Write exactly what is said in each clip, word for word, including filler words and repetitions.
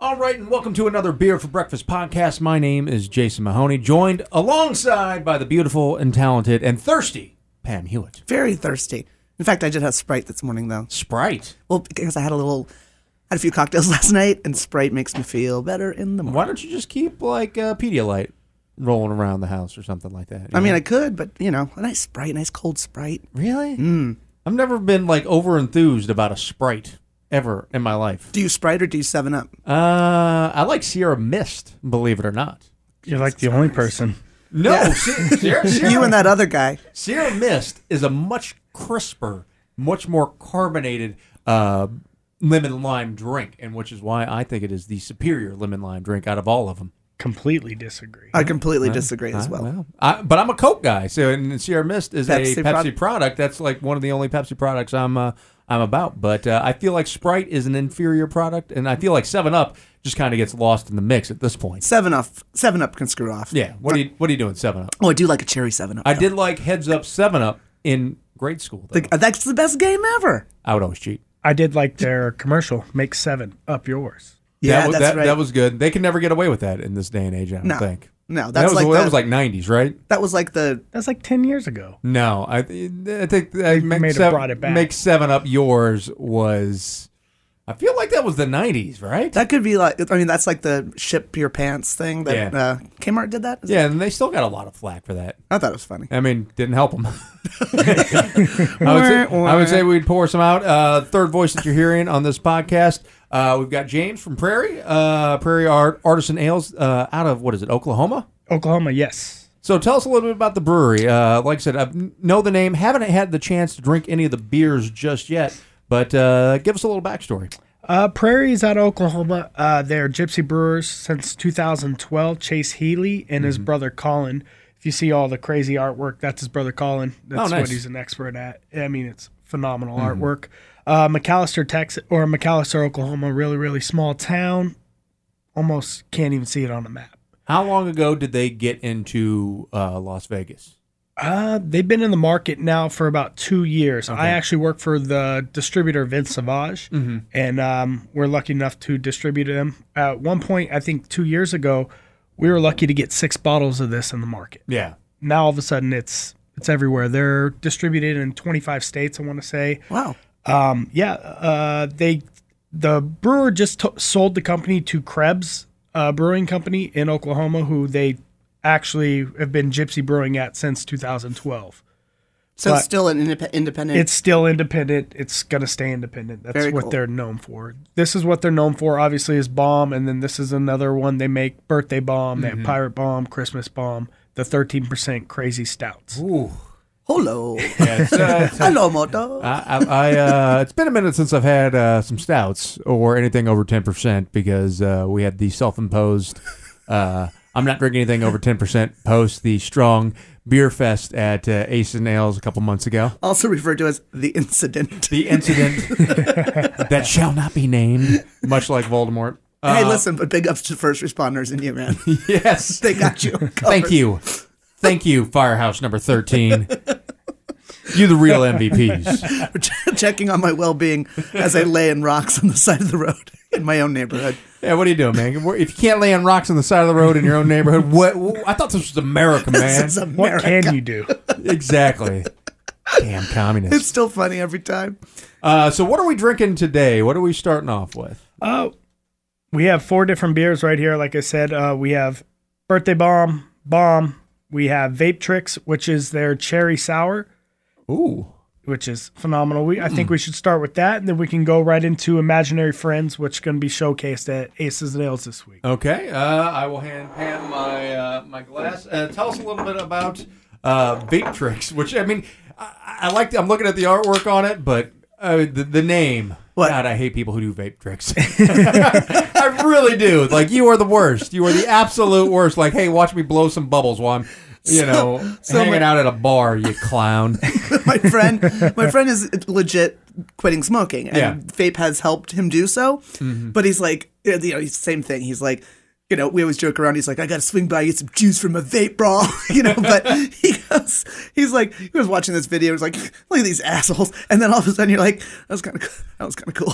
All right, and welcome to another Beer for Breakfast podcast. My name is Jason Mahoney, joined alongside by the beautiful and talented and thirsty Pam Hewitt. Very thirsty. In fact, I did have Sprite this morning, though. Sprite? Well, because I had a little, had a few cocktails last night, and Sprite makes me feel better in the morning. Why don't you just keep, like, uh, Pedialyte rolling around the house or something like that? I know? mean, I could, but, you know, a nice Sprite, nice cold Sprite. Really? Mm. I've never been, like, over-enthused about a Sprite ever in my life. Do you Sprite or do you seven up? Uh, I like Sierra Mist, believe it or not. You're like the only person. No, Yeah. Se- Sierra, Sierra, You and that other guy. Sierra Mist is a much crisper, much more carbonated uh, lemon lime drink, and which is why I think it is the superior lemon lime drink out of all of them. Completely disagree. I completely disagree as I- well. I, but I'm a Coke guy, so and Sierra Mist is Pepsi a Pepsi product? product. That's like one of the only Pepsi products I'm uh, I'm about. But uh, I feel like Sprite is an inferior product, and I feel like seven up just kind of gets lost in the mix at this point. Seven up, seven up can screw off. Yeah, what are you what are you doing seven up? Oh, I do like a cherry seven up. I though. did like Heads Up seven up in grade school. Though. The- that's the best game ever. I would always cheat. I did like their commercial, make seven up yours. Yeah, that was, that's that, right. that was good. They can never get away with that in this day and age, I don't No. think. No, That that's was, like that the- was like nineties, right? That was like the That's like ten years ago. No, I, I think I make, may have seven, brought it back. make seven up yours was. I feel like that was the nineties, right? that could be like I mean that's like the ship your pants thing that Yeah. uh, Kmart did that. Is Yeah, and they still got a lot of flack for that. I thought it was funny. I mean, didn't help them. I, would say, I would say we'd pour some out. Uh, third voice that you're hearing on this podcast, uh, we've got James from Prairie, uh, Prairie Art Artisan Ales, uh, out of what is it, Oklahoma? Oklahoma, yes. So tell us a little bit about the brewery. Uh, like I said, I know the name, haven't had the chance to drink any of the beers just yet, but uh, give us a little backstory. Uh, Prairie's out of Oklahoma. Uh, they're Gypsy Brewers since two thousand twelve. Chase Healy and his brother Colin. If you see all the crazy artwork, that's his brother Colin. That's Oh, nice. what he's an expert at. I mean, it's phenomenal artwork. Uh, McAllister, Texas, or McAllister, Oklahoma, really, really small town. Almost can't even see it on the map. How long ago did they get into uh, Las Vegas? Uh, they've been in the market now for about two years. I actually work for the distributor Vince Savage, and um, we're lucky enough to distribute them. At one point, I think two years ago, we were lucky to get six bottles of this in the market. Yeah. Now all of a sudden, it's it's everywhere. They're distributed in twenty-five states, I want to say. Wow. Um, yeah, uh, they the brewer just to- sold the company to Krebs uh, Brewing Company in Oklahoma, who they actually have been Gypsy Brewing at since two thousand twelve. So But it's still an indep- independent. It's still independent. It's going to stay independent. That's Very what cool. they're known for. This is what they're known for, obviously, is Bomb, and then this is another one. They make Birthday Bomb, they have Pirate Bomb, Christmas Bomb, the thirteen percent Crazy Stouts. Ooh. Hello. Yeah, it's, uh, it's, Hello, Moto. I, I, I uh, it's been a minute since I've had uh, some stouts or anything over ten percent because uh, we had the self-imposed. Uh, I'm not drinking anything over ten percent post the strong beer fest at uh, Ace and Ales a couple months ago. Also referred to as the incident. The incident that shall not be named, much like Voldemort. hey, Uh, listen, but big ups to first responders in you, man. Yes. They got you. covered. Thank you. Thank you, Firehouse number thirteen. You the real M V Ps. For ch- checking on my well-being as I lay in rocks on the side of the road in my own neighborhood. Yeah, what are you doing, man? If you can't lay on rocks on the side of the road in your own neighborhood, what? I thought this was America, man. This is What America. can you do? Exactly. Damn communists. It's still funny every time. Uh, so what are we drinking today? What are we starting off with? Oh, we have four different beers right here. Like I said, uh, we have Birthday Bomb, Bomb. We have Vape Tricks, which is their cherry sour, Ooh. which is phenomenal. We I think we should start with that, and then we can go right into Imaginary Friends, which is going to be showcased at Aces and Ales this week. Okay. Uh, I will hand Pam my uh, my glass. Uh, tell us a little bit about uh, Vape Tricks, which I mean, I, I like. The, I'm looking at the artwork on it, but uh, the the name. What? God, I hate people who do vape tricks. I really do. Like, you are the worst. You are the absolute worst. Like, hey, watch me blow some bubbles while I'm, you So- know, so hanging my- out at a bar, you clown. my friend, my friend is legit quitting smoking, and Yeah. vape has helped him do so. But he's like, you know, he's the same thing. He's like, you know, we always joke around. He's like, I got to swing by, get some juice from a vape, bro. You know, but he goes, he's like, he was watching this video. He's like, look at these assholes. And then all of a sudden you're like, that was kind of, that was kind of cool.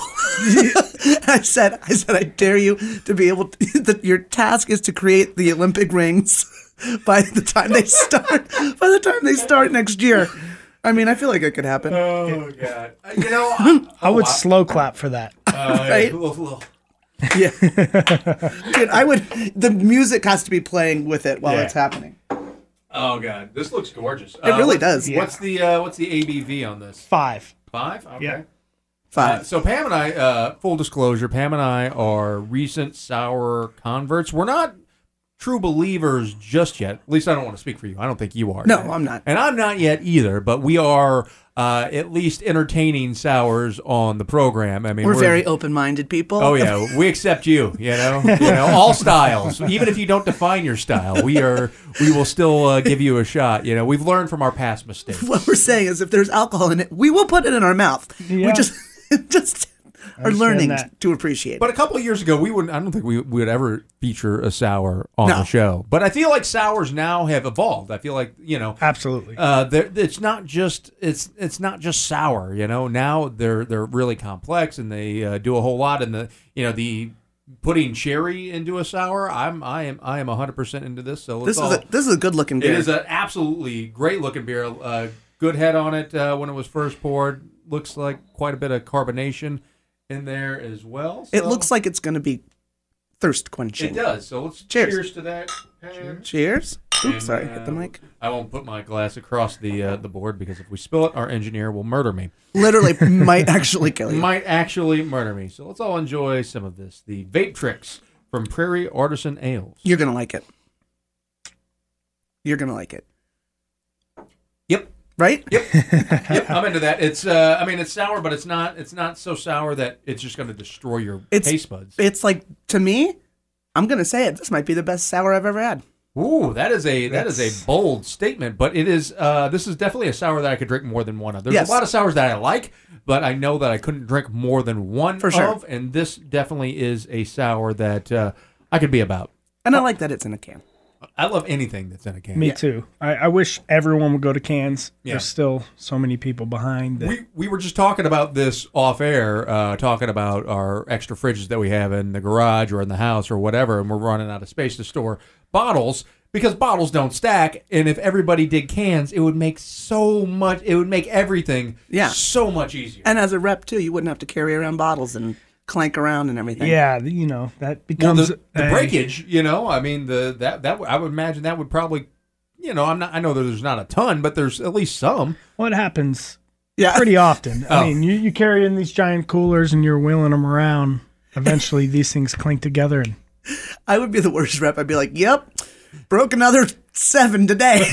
I said, I said, I dare you to be able to, that your task is to create the Olympic rings by the time they start, by the time they start next year. I mean, I feel like it could happen. Oh, God. You know, I, I would oh, slow clap for that. Uh, Right? Little, little. Yeah. Dude, I would, the music has to be playing with it while Yeah. it's happening. Oh, God. This looks gorgeous. It really what's, does. What's the uh, what's the A B V on this? Five. Five? Okay. Yeah. Five. Uh, so Pam and I, uh, full disclosure, Pam and I are recent sour converts. We're not true believers just yet. At least I don't want to speak for you. I don't think you are. No, I'm not. And I'm not yet either, but we are uh, at least entertaining sours on the program. I mean, We're, very open-minded people. Oh yeah, we accept you. You know, you know, all styles. Even if you don't define your style, we are. We will still uh, give you a shot. You know, we've learned from our past mistakes. What we're saying is, if there's alcohol in it, we will put it in our mouth. We Yeah. just, just are understand learning that. to appreciate But it. a couple of years ago, we wouldn't. I don't think we would ever feature a sour on No. the show. But I feel like sours now have evolved. I feel like you know. Absolutely. Uh, they're- it's not just it's it's not just sour, you know. Now they're they're really complex and they uh, do a whole lot. And the you know the putting cherry into a sour, I'm I am I am one hundred percent into this. So let's This is all, a this is a good looking it beer. is an absolutely great looking beer. Uh, good head on it uh, when it was first poured. Looks like quite a bit of carbonation in there as well. It so- looks like it's going to be thirst quenching. it does. So let's Cheers. cheers, to that. Pam. Cheers. Oops, And, sorry, uh, hit the mic. I won't put my glass across the uh, the board because if we spill it, our engineer will murder me. Literally might actually kill you. Might actually murder me. So let's all enjoy some of this. The Vape Tricks from Prairie Artisan Ales. You're going to like it. You're going to like it. Yep. Right? Yep, I'm into that. It's uh I mean it's sour, but it's not it's not so sour that it's just gonna destroy your It's- taste buds. It's like, to me, I'm going to say it. This might be the best sour I've ever had. Ooh, that is a that is That's- a bold statement, but it is uh this is definitely a sour that I could drink more than one of. There's Yes. a lot of sours that I like, but I know that I couldn't drink more than one For sure. of, and this definitely is a sour that uh, I could be about. And I like that it's in a can. I love anything that's in a can. Me yeah. too. I, I wish everyone would go to cans. Yeah. There's still so many people behind. That, We we were just talking about this off air, uh, talking about our extra fridges that we have in the garage or in the house or whatever, and we're running out of space to store bottles because bottles don't stack. And if everybody did cans, it would make so much. It would make everything Yeah. so much easier. And as a rep, too, you wouldn't have to carry around bottles and clank around and everything. yeah, you know that Well, becomes the, the a- breakage, you know, I mean, the that that I would imagine that would probably, you know, I'm not. I know that there's not a ton, but there's at least some. What happens Yeah. pretty often. Oh. I mean, you, you carry in these giant coolers and you're wheeling them around. Eventually, these things clink together. And I would be the worst rep. I'd be like, yep, broke another seven today.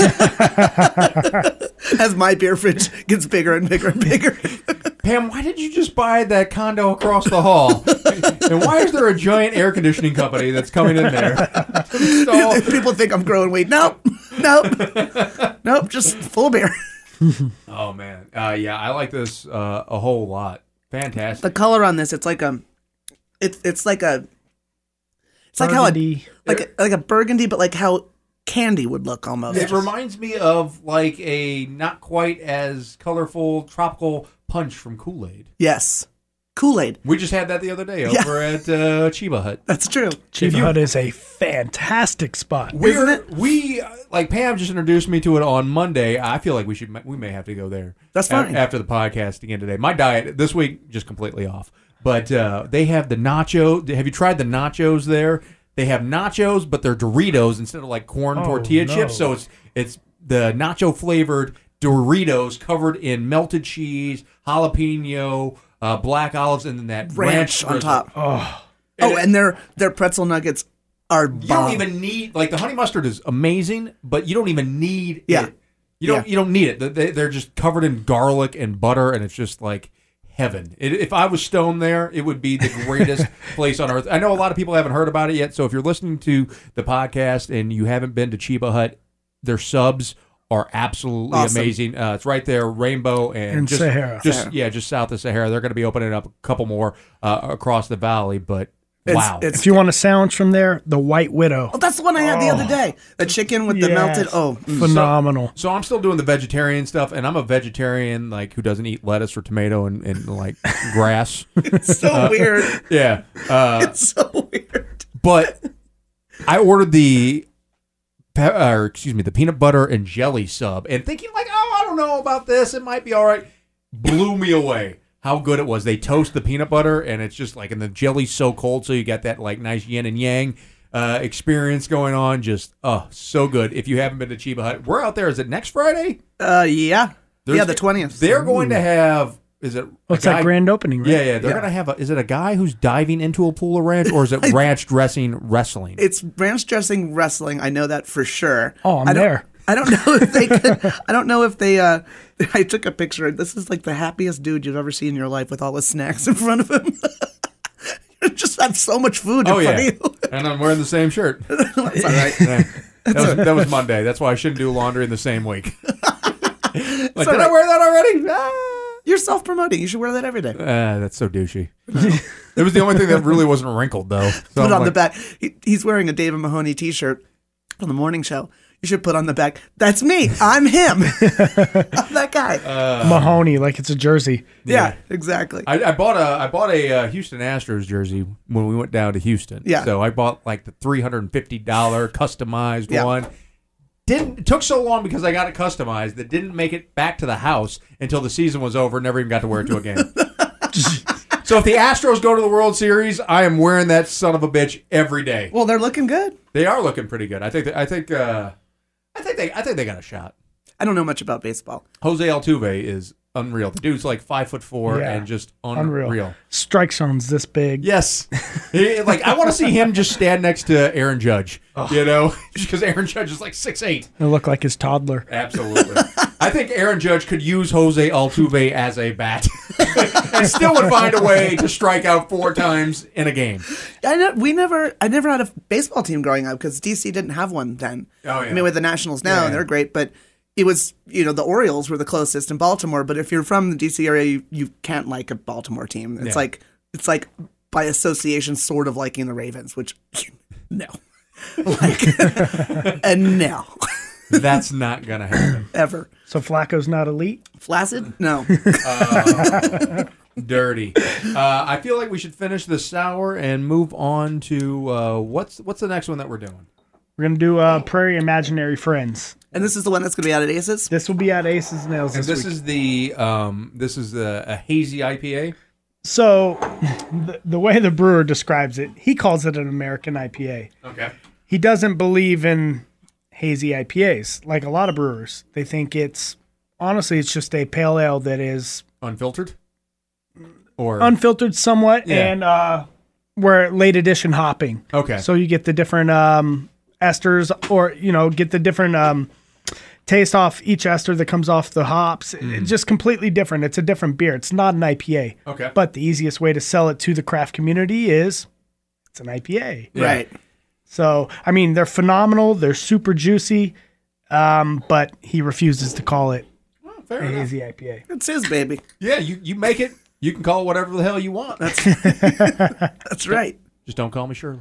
As my beer fridge gets bigger and bigger and bigger. Pam, why did you just buy that condo across the hall? And why is there a giant air conditioning company that's coming in there? to install- People think I'm growing weight. Nope. Nope. Nope. Just full beer. Oh man, uh, yeah, I like this uh, a whole lot. Fantastic. The color on this, it's like a, it's it's like a, it's like how a, burgundy. like a, like a burgundy, but like how candy would look almost. It reminds me of like a not quite as colorful tropical punch from Kool-Aid. Yes. Kool-Aid. We just had that the other day Yeah. over at uh, Chiba Hut. That's true. Chiba you- Hut is a fantastic spot. Isn't We're, it? We uh, like Pam just introduced me to it on Monday. I feel like we should we may have to go there. That's a- fine. after the podcast again today. My diet this week just completely off. But uh, they have the nacho. Have you tried the nachos there? They have nachos, but they're Doritos instead of like corn Oh, tortilla no. chips. So it's it's the nacho flavored Doritos covered in melted cheese, jalapeno, uh, black olives, and then that Ranch ranch, on drizzle. top. Oh, Oh, and their their pretzel nuggets are bomb. You don't even need like the honey mustard is amazing, but you don't even need Yeah. it. You don't Yeah. you don't need it. They they're just covered in garlic and butter, and it's just like heaven. It, if I was stoned there, it would be the greatest place on earth. I know a lot of people haven't heard about it yet, so if you're listening to the podcast and you haven't been to Chiba Hut, their subs are absolutely Awesome. amazing. Uh, it's right there, Rainbow and And just, Sahara. just Sahara. yeah, just south of Sahara. They're going to be opening up a couple more uh, across the valley, but It's, Wow. It's, If you want a sandwich from there, the White Widow. oh, that's the one I had the other day. The chicken with the Yes. melted. Oh, mm. Phenomenal. So I'm still doing the vegetarian stuff, and I'm a vegetarian like who doesn't eat lettuce or tomato and, and like grass. It's so weird. Yeah, uh, It's so weird. but I ordered the, pe- or excuse me, the peanut butter and jelly sub, and thinking like, oh, I don't know about this. It might be all right. Blew me away. How good it was. They toast the peanut butter, and it's just like, and the jelly's so cold, so you got that like nice yin and yang uh, experience going on. Just, oh, so good. If you haven't been to Chiba Hut, we're out there. Is it next Friday? Uh, yeah. There's- yeah, the twentieth. They're going to have, is it? Oh, a it's that guy- grand opening, right? Yeah, yeah. They're Yeah. going to have a, is it a guy who's diving into a pool of ranch, or is it ranch dressing wrestling? It's ranch dressing wrestling. I know that for sure. Oh, I'm I don't- there. I don't know if they could. I don't know if they. Uh, I took a picture. This is like the happiest dude you've ever seen in your life with all his snacks in front of him. You just have so much food in oh, front yeah. of you. And I'm wearing the same shirt. That's all right. Yeah. That, was, that was Monday. That's why I shouldn't do laundry in the same week. Like, did all I right. wear that already? Ah. You're self promoting. You should wear that every day. Ah, that's so douchey. It was the only thing that really wasn't wrinkled, though. So Put I'm on the like, back. He, he's wearing a David Mahoney T-shirt on the morning show. You should put on the back. That's me. I'm him. I'm that guy. Mahoney, like it's a jersey. yeah, exactly. I, I bought a I bought a uh, Houston Astros jersey when we went down to Houston. Yeah. So I bought like the three hundred and fifty dollar customized Yeah. one. Didn't it took so long because I got it customized that didn't make it back to the house until the season was over. Never even got to wear it to a game. So if the Astros go to the World Series, I am wearing that son of a bitch every day. Well, they're looking good. They are looking pretty good. I think. That, I think. Uh, I think they. I think they got a shot. I don't know much about baseball. Jose Altuve is unreal. The dude's like five foot four Yeah. and just unreal. Unreal. Strike zone's this big. Yes, He- like I want to see him just stand next to Aaron Judge. You know, just because Aaron Judge is like six eight. It looked like his toddler. Absolutely. I think Aaron Judge could use Jose Altuve as a bat and still would find a way to strike out four times in a game. I know, we never, I never had a baseball team growing up because D C didn't have one then. Oh, yeah. I mean, with the Nationals now, Yeah. and they're great, but it was, you know, the Orioles were the closest in Baltimore. But if you're from the D C area, you, you can't like a Baltimore team. It's Yeah. like, it's like by association, sort of liking the Ravens, which no, like, and no, That's not gonna happen. ever. So Flacco's not elite? Flaccid? No. Dirty. Uh, I feel like we should finish the sour and move on to uh, what's what's the next one that we're doing? We're going to do uh, Prairie Imaginary Friends. And this is the one that's going to be out at Aces? This will be at Aces Nails And this, this week. is the um, this is a, a hazy I P A. So the, the way the brewer describes it, he calls it an American I P A. Okay. He doesn't believe in hazy I P As like a lot of brewers. They think it's, honestly, it's just a pale ale that is Unfiltered? Or unfiltered somewhat Yeah. and uh, we're late edition hopping. okay. So you get the different um, esters or, you know, get the different um, taste off each ester that comes off the hops. It's just completely different. It's a different beer. It's not an I P A. Okay. But the easiest way to sell it to the craft community is it's an I P A. Yeah. Right. So, I mean, they're phenomenal. They're super juicy. Um, but he refuses to call it Oh, fair a enough. hazy I P A. It's his baby. Yeah, you, you make it. You can call it whatever the hell you want. That's right. Just don't call me Shirley.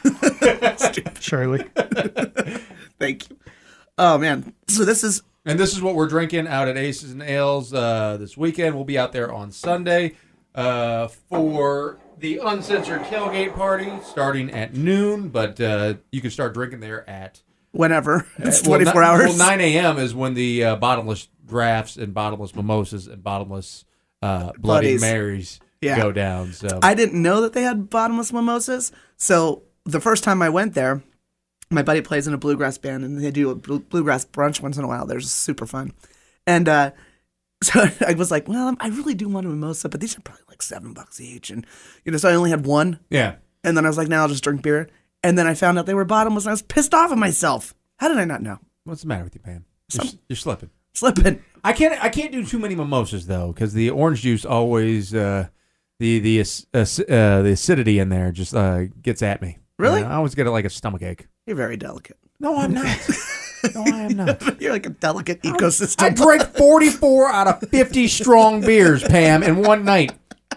Surely. Thank you. Oh, man. So this is And this is what we're drinking out at Aces and Ales uh, this weekend. We'll be out there on Sunday uh, for the Uncensored Tailgate Party starting at noon, but uh, you can start drinking there at whenever. It's well, twenty-four ni- hours. Well, nine a.m. is when the uh, bottomless drafts and bottomless mimosas and bottomless uh, Bloody Bloodies. Marys Yeah. go down. So I didn't know that they had bottomless mimosas. So the first time I went there, my buddy plays in a bluegrass band, and they do a bl- bluegrass brunch once in a while. They're super fun. And uh, so I was like, well, I really do want a mimosa, but these are probably like seven bucks each. And, you know, so I only had one. yeah. And then I was like, now I'll just drink beer. And then I found out they were bottomless, and I was pissed off at myself. How did I not know? What's the matter with you, Pam? You're, Some- you're slipping. Slipping. I can't. I can't do too many mimosas though, because the orange juice always uh, the the ac- ac- uh, the acidity in there just uh, gets at me. Really? You know, I always get it like a stomach ache. You're very delicate. No, I'm not. No, I am not. You're like a delicate ecosystem. I drank forty-four out of fifty strong beers, Pam, in one night.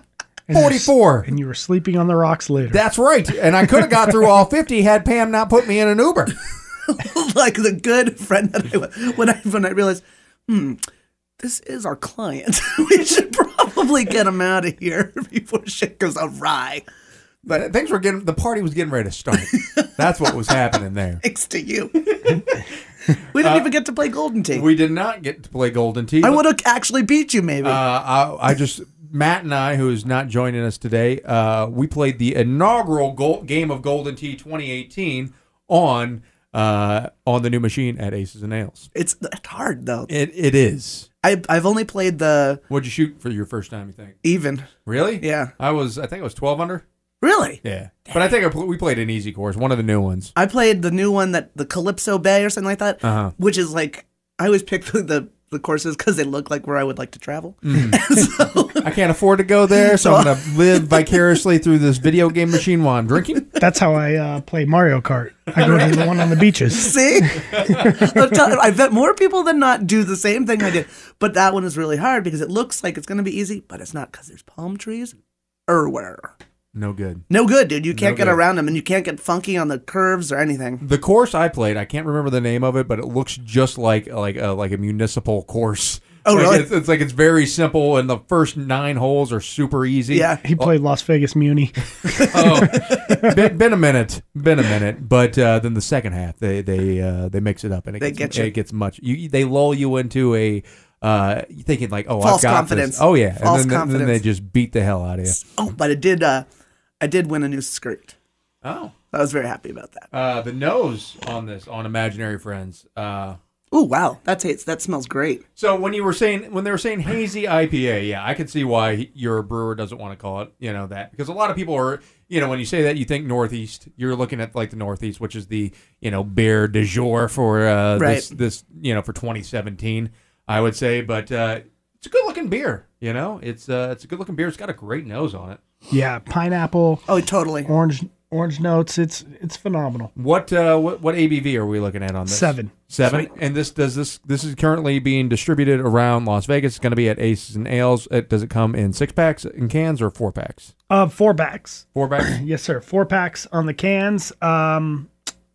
forty-four. And you were sleeping on the rocks later. That's right. And I could have got through all fifty had Pam not put me in an Uber. Like the good friend that I was. When I, when I realized, hmm, this is our client. We should probably get him out of here before shit goes awry. But things were getting, the party was getting ready to start. That's what was happening there. Thanks to you. We didn't uh, even get to play Golden Tee. We did not get to play Golden Tee. I would have actually beat you, maybe. Uh, I, I just, Matt and I, who is not joining us today, uh, we played the inaugural gold, game of Golden Tee twenty eighteen on uh, on the new machine at Aces and Ales. It's, it's hard, though. It It is. I, I've only played the... What'd you shoot for your first time, you think? Even. Really? Yeah. I was, I think it was twelve under. Really? Yeah. Dang. But I think I pl- we played an easy course, one of the new ones. I played the new one, that the Calypso Bay or something like that, uh-huh. which is like, I always pick the, the courses because they look like where I would like to travel. Mm. So, I can't afford to go there, so I'm going to live vicariously through this video game machine while I'm drinking. That's how I uh, play Mario Kart. I go to the one on the beaches. See? I bet more people than not do the same thing I did. But that one is really hard because it looks like it's going to be easy, but it's not because there's palm trees everywhere. No good. No good, dude. You can't no get around them, and you can't get funky on the curves or anything. The course I played, I can't remember the name of it, but it looks just like like a, like a municipal course. Oh, like really? It's, it's like it's very simple, and the first nine holes are super easy. Yeah. He played Las Vegas Muni. Oh, been, been a minute, been a minute, but uh, then the second half they they uh, they mix it up, and it They gets get you. it gets much. You, they lull you into a. Uh, thinking like, oh, False I've got confidence. this. Oh yeah, False and then, confidence. then they just beat the hell out of you. Oh, but it did. Uh, I did win a new skirt. Oh, I was very happy about that. uh, the nose on this on Imaginary Friends. Uh, Oh wow, that tastes that smells great. So when you were saying when they were saying hazy I P A, yeah, I could see why your brewer doesn't want to call it, you know, that, because a lot of people are, you know, when you say that, you think Northeast, you're looking at like the Northeast, which is the, you know, beer du jour for uh, right. this this you know for twenty seventeen, I would say, but uh, it's a good looking beer, you know, it's uh, it's a good looking beer. It's got a great nose on it. Yeah, pineapple. Oh, totally. Orange orange notes. It's it's phenomenal. What uh, what what A B V are we looking at on this? Seven. Seven. Sweet. And this does this this is currently being distributed around Las Vegas. It's going to be at Aces and Ales. It, does it come in six packs in cans or four packs? Uh, four packs. Four packs. Yes, sir. Four packs on the cans. Um,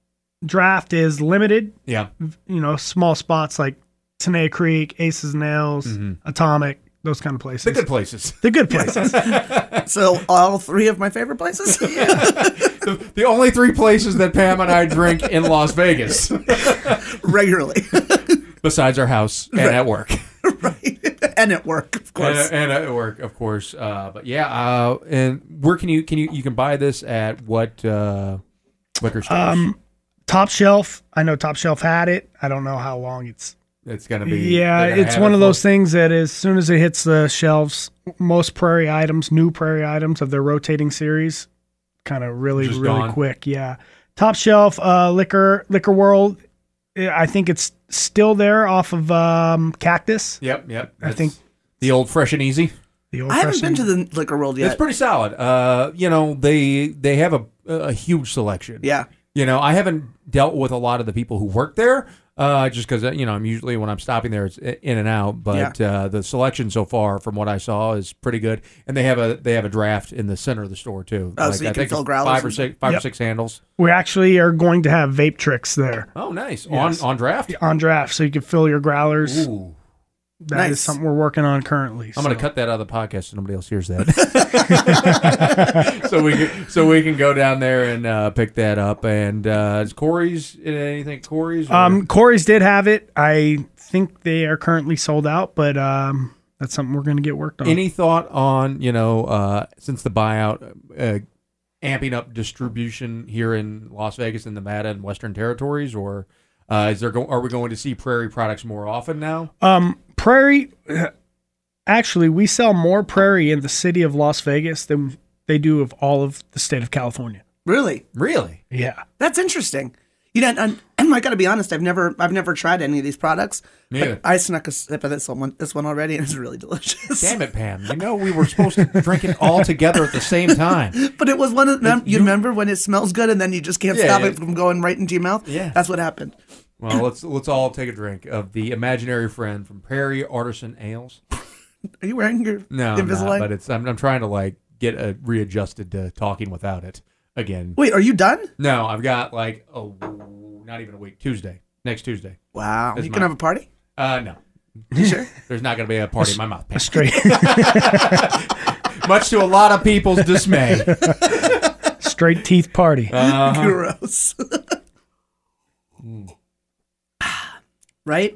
draft is limited. Yeah. You know, small spots like Tenaya Creek, Aces and Ales, mm-hmm. Atomic, those kind of places. The good places. The good places. So all three of my favorite places? Yeah. the, the only three places that Pam and I drink in Las Vegas. Regularly. Besides our house and right. at work. Right. And at work, of course. And, and at work, of course. Uh, but yeah, uh, and where can you, can you, you can buy this at what uh, liquor stores? Um, Top Shelf. I know Top Shelf had it. I don't know how long it's It's going to be. Yeah, it's one it of for. those things that as soon as it hits the shelves, most Prairie items, new Prairie items of their rotating series, kind of really, Just really gone. quick. Yeah. Top Shelf, uh, Liquor, Liquor World. I think it's still there off of um, Cactus. Yep, yep. I think the old Fresh and Easy. The old I haven't Fresh been and- to the Liquor World yet. It's pretty solid. Uh, you know, they they have a a huge selection. Yeah. You know, I haven't dealt with a lot of the people who work there, uh, just because you know I'm usually when I'm stopping there, it's in and out. But Yeah. uh, the selection so far, from what I saw, is pretty good. And they have a they have a draft in the center of the store too. Oh, so you I can think fill it's growlers five or and- six five Yep. or six handles. We actually are going to have vape tricks there Oh, nice Yes. on on draft. on draft, so you can fill your growlers. Ooh. That Nice. is something we're working on currently. I'm going so. to cut that out of the podcast so nobody else hears that. so we can, so we can go down there and uh, pick that up. And uh, is Corey's anything? Corey's? Or? Um, Corey's did have it. I think they are currently sold out, but um, that's something we're going to get worked on. Any thought on, you know, uh, since the buyout, uh, amping up distribution here in Las Vegas and Nevada and Western Territories, or uh, is there go- are we going to see Prairie products more often now? Um, Prairie, actually, we sell more Prairie in the city of Las Vegas than they do of all of the state of California. Really? Really? Yeah. That's interesting. You know, and, and I got to be honest. I've never, I've never tried any of these products. Me but neither. I snuck a sip of this one, this one already, and it's really delicious. Damn it, Pam! You know we were supposed to drink it all together at the same time. But it was one of them. You, You- remember when it smells good and then you just can't Yeah, stop yeah. it from going right into your mouth? Yeah. That's what happened. Well, let's let's all take a drink of the imaginary friend from Prairie Artisan Ales. Are you wearing your No, I'm Invisalign? not, but it's I'm, I'm trying to like get uh, readjusted to talking without it again. Wait, are you done? No, I've got like oh, not even a week. Tuesday, next Tuesday. Wow. Is You my- can have a party? Uh, no, You sure? there's not going to be a party in my mouth. A straight, Much to a lot of people's dismay. straight teeth party. Uh-huh. Gross. Right?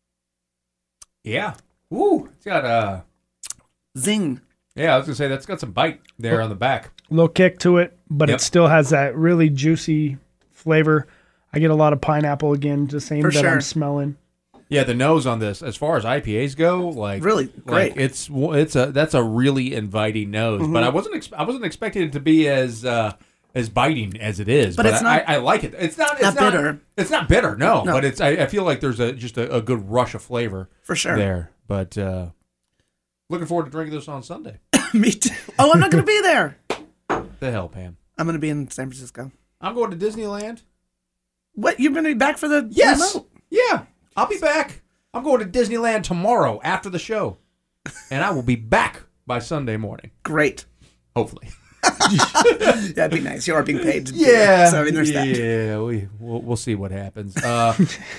Yeah. Ooh, it's got uh Zing. yeah, I was gonna say that's got some bite there on the back. Little kick to it, but Yep. it still has that really juicy flavor. I get a lot of pineapple again, the same For that sure. I'm smelling. Yeah, the nose on this, as far as I P As go, like Really like great. it's it's a that's a really inviting nose. Mm-hmm. But I wasn't ex- I wasn't expecting it to be as uh, as biting as it is. But But, it's I, not- I, I like it. It's not. It's not not bitter. It's not bitter. No, No. but it's. I, I feel like there's a just a, a good rush of flavor For sure. there. But uh, looking forward to drinking this on Sunday. Me too. Oh, I'm not going to be there. The hell, Pam. I'm going to be in San Francisco. I'm going to Disneyland. What? You're going to be back for the Yes. remote? Yeah. I'll be back. I'm going to Disneyland tomorrow after the show. And I will be back by Sunday morning. Great. Hopefully. That'd be nice. You are being paid to do Yeah. that. So I mean, there's that. Yeah, we we'll, we'll see what happens. Uh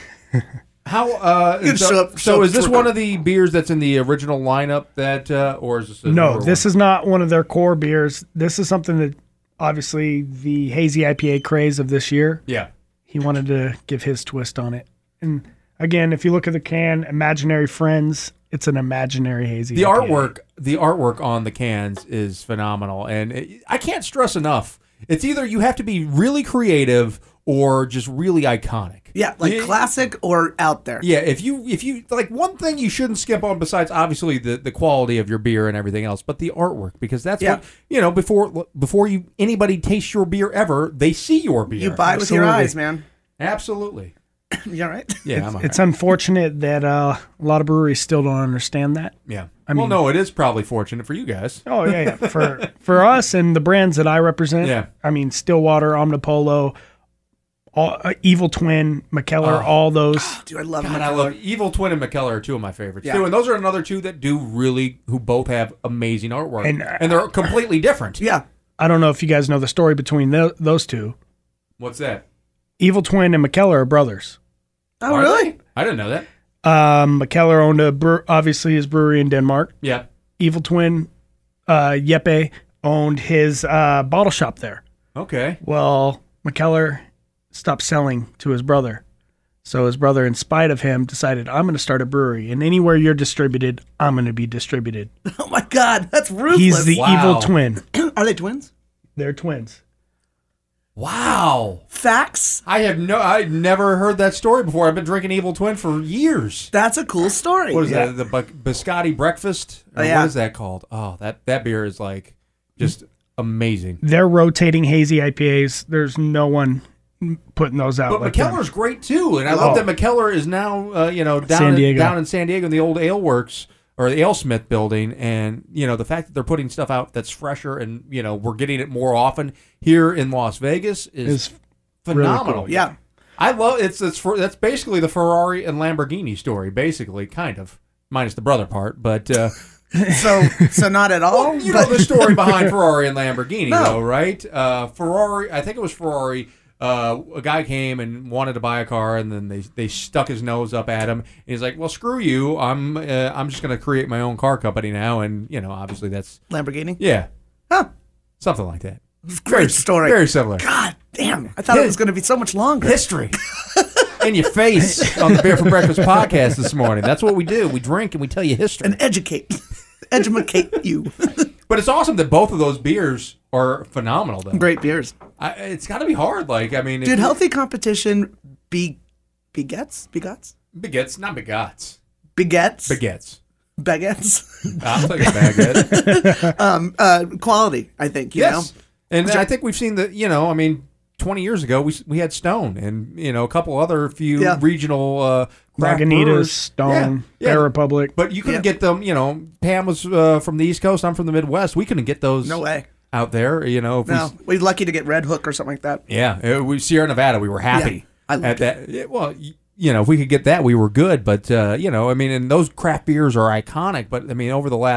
how uh You so, show up- so show up is this for- one of the beers that's in the original lineup that uh or is this a No, newer this one? is not one of their core beers. This is something that obviously the hazy I P A craze of this year, Yeah. he wanted to give his twist on it. And again, if you look at the can, Imaginary Friends, it's an imaginary hazy The I P A. artwork, the artwork on the cans is phenomenal, and it, I can't stress enough. It's either you have to be really creative or just really iconic. Yeah, like Yeah. classic or out there. Yeah, if you if you like one thing you shouldn't skip on besides obviously the, the quality of your beer and everything else, but the artwork because that's Yeah. what you know before before you anybody tastes your beer ever, they see your beer. You buy it with your Absolutely. eyes, man. Absolutely. You all right? Yeah, I'm all It's right. unfortunate that uh, a lot of breweries still don't understand that. Yeah. I well, mean- no, it is probably fortunate for you guys. Oh yeah, yeah. For for us and the brands that I represent. Yeah. I mean, Stillwater, Omnipolo, all, uh, Evil Twin, McKellar, Oh. all those. Dude, I love God, them. I love Evil Twin and McKellar are two of my favorites Yeah. too, and those are another two that do really who both have amazing artwork, And, and, uh, they're completely different. Yeah. I don't know if you guys know the story between tho- those two. What's that? Evil Twin and McKellar are brothers. Oh, Are really? they? I didn't know that. Um, McKellar owned a bre- obviously his brewery in Denmark. Yeah. Evil Twin, uh, Jeppe owned his uh, bottle shop there. Okay. Well, McKellar stopped selling to his brother. So his brother, in spite of him, decided, I'm going to start a brewery. And anywhere you're distributed, I'm going to be distributed. Oh my God, that's ruthless. He's the Wow. evil twin. Are they twins? They're twins. Wow. Facts. I have no. I've never heard that story before. I've been drinking Evil Twin for years. That's a cool story. What is Yeah. that? The Bu- Biscotti Breakfast? Or Oh, yeah. What is that called? Oh, that that beer is like just amazing. They're rotating hazy I P As. There's no one putting those out. But like them. McKellar's great too, and I love Oh. that McKellar is now uh, you know down San in, Diego. down in San Diego in the old Ale Works or the AleSmith building, and you know the fact that they're putting stuff out that's fresher, and you know we're getting it more often here in Las Vegas is Is phenomenal. cool. Yeah. I love it's it's for that's basically the Ferrari and Lamborghini story, basically, kind of minus the brother part, but. Uh, So, so not at all. Well, you know but the story behind Ferrari and Lamborghini, No. though, right? Uh, Ferrari, I think it was Ferrari. Uh, a guy came and wanted to buy a car, and then they they stuck his nose up at him. And he's like, "Well, screw you! I'm uh, I'm just going to create my own car company now." And you know, obviously, that's Lamborghini. yeah, Huh. something like that. Great story. Very similar. God damn! I thought it was going to be so much longer. History in your face on the Beer for Breakfast podcast this morning. That's what we do. We drink and we tell you history. And educate, educate you. But it's awesome that both of those beers are phenomenal, though. Great beers, I, it's got to be hard. Like, I mean, if dude. you- Healthy competition. Be, begets, begots, Baguettes, not baguettes. begets, Baguettes. baguettes. I'll take a baguette. um, uh, quality. I think you yes. know. And I think we've seen the, you know, I mean, twenty years ago, we we had Stone and, you know, a couple other few Yeah. regional uh, craft Lagunitas, brewers. Stone, Yeah, yeah. Bear Republic. But you couldn't Yeah. get them, you know, Pam was uh, from the East Coast, I'm from the Midwest. We couldn't get those No way. out there, you know. If No, we, we're lucky to get Red Hook or something like that. yeah. uh, We, Sierra Nevada, we were happy Yeah, I like at that. Yeah, well, y- you know, if we could get that, we were good. But, uh, you know, I mean, and those craft beers are iconic. But, I mean, over the last,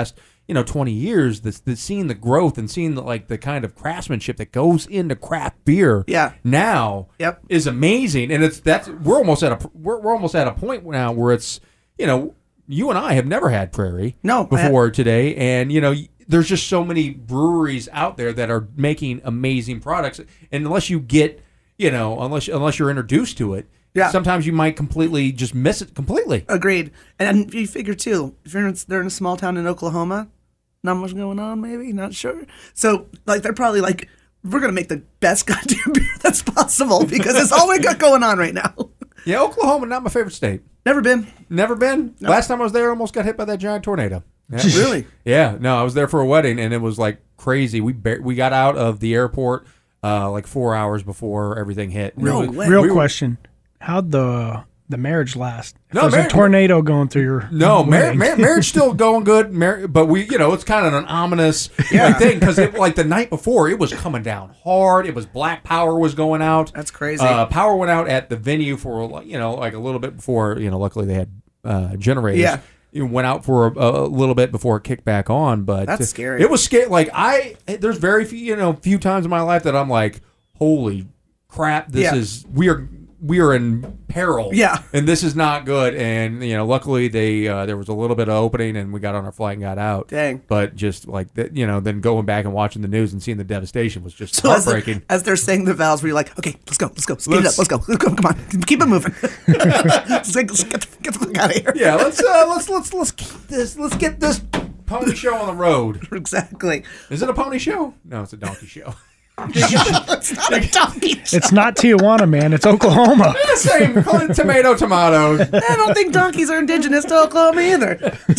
you know twenty years, the, the seeing the growth and seeing the, like the kind of craftsmanship that goes into craft beer. Yeah. Now. Yep. Is amazing, and it's that's we're almost at a we're, we're almost at a point now where it's you know you and I have never had Prairie No, before today, and you know there's just so many breweries out there that are making amazing products, and unless you get you know unless unless you're introduced to it, Yeah. sometimes you might completely just miss it completely. Agreed. And you figure too, if you're in, they're in a small town in Oklahoma, not much going on, maybe, not sure. So like they're probably like, we're gonna make the best goddamn beer that's possible because it's all we got going on right now. Yeah, Oklahoma, not my favorite state. Never been. Never been. Last time I was there, I almost got hit by that giant tornado. Yeah. Really? Yeah, no, I was there for a wedding, and it was like crazy. We bar- we got out of the airport uh, like four hours before everything hit. No It was- way. Real we were- question: how'd the the marriage last? If No, there's mar- a tornado going through your No, mar- wedding. mar- marriage still going good, mar- but we, you know, it's kind of an ominous Yeah. like, thing because like the night before, it was coming down hard. It was black power was going out. That's crazy. Uh, power went out at the venue for like, you know, like a little bit before. You know, luckily they had uh, generators. Yeah. It went out for a, a little bit before it kicked back on, but That's uh, scary. It was scary. Like I, there's very few, you know, few times in my life that I'm like, holy crap, this Yeah. is we are we are in peril. Yeah. and this is not good. And you know, luckily they uh, there was a little bit of opening, and we got on our flight and got out. Dang. But just like that, you know, then going back and watching the news and seeing the devastation was just So as, the- heartbreaking. as they're saying the vows, where you're like, okay, let's go, let's go, speed Let's- it up, let's go, come, come on, keep it moving. Let's, like, let's get, the, get the fuck out of here. Yeah, let's uh, let's let's let's keep this. Let's get this pony show on the road. Exactly. Is it a pony show? No, it's a donkey show. It's not a donkey. It's not Tijuana, man. It's Oklahoma. Same, call it tomato, tomato. I don't think donkeys are indigenous to Oklahoma either.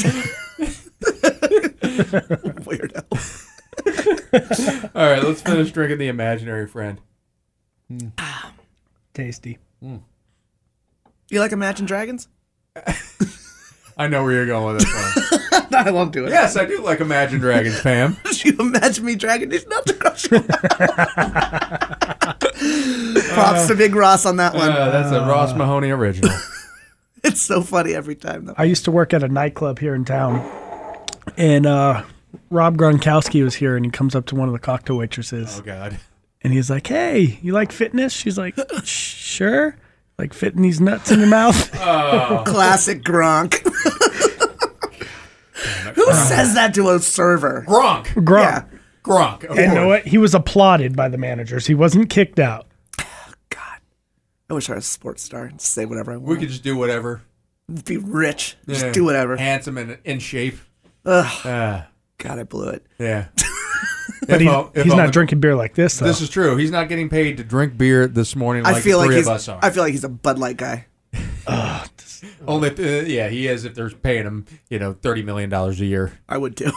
Weirdo. All right, let's finish drinking the imaginary friend. Tasty. You like Imagine Dragons? I know where you're going with this one. No, I won't do it. Yes, I do like Imagine Dragons, Pam. Did you imagine me dragging these nuts across your Props to Big Ross on that one. Uh, that's a Ross Mahoney original. It's so funny every time, though. I used to work at a nightclub here in town, and uh, Rob Gronkowski was here, and he comes up to one of the cocktail waitresses, Oh God. and he's like, "Hey, you like fitness?" She's like, "Sure." Like fitting these nuts in your mouth. Classic Gronk. Who says that to a server? Gronk. Gronk. Yeah. Gronk. Of And you know course. what? He was applauded by the managers. He wasn't kicked out. God. I wish I was a sports star and say whatever I We want. could just do whatever. Be rich. Just Yeah. do whatever. Handsome and in shape. Ugh. Uh, God, I blew it. yeah. But If he's, I- if he's I'm not a- drinking beer like this, though. This is true. He's not getting paid to drink beer this morning like I feel the like three he's. of us are. I feel like he's a Bud Light guy. Only, if, uh, yeah, he is if they're paying him, you know, thirty million dollars a year. I would too.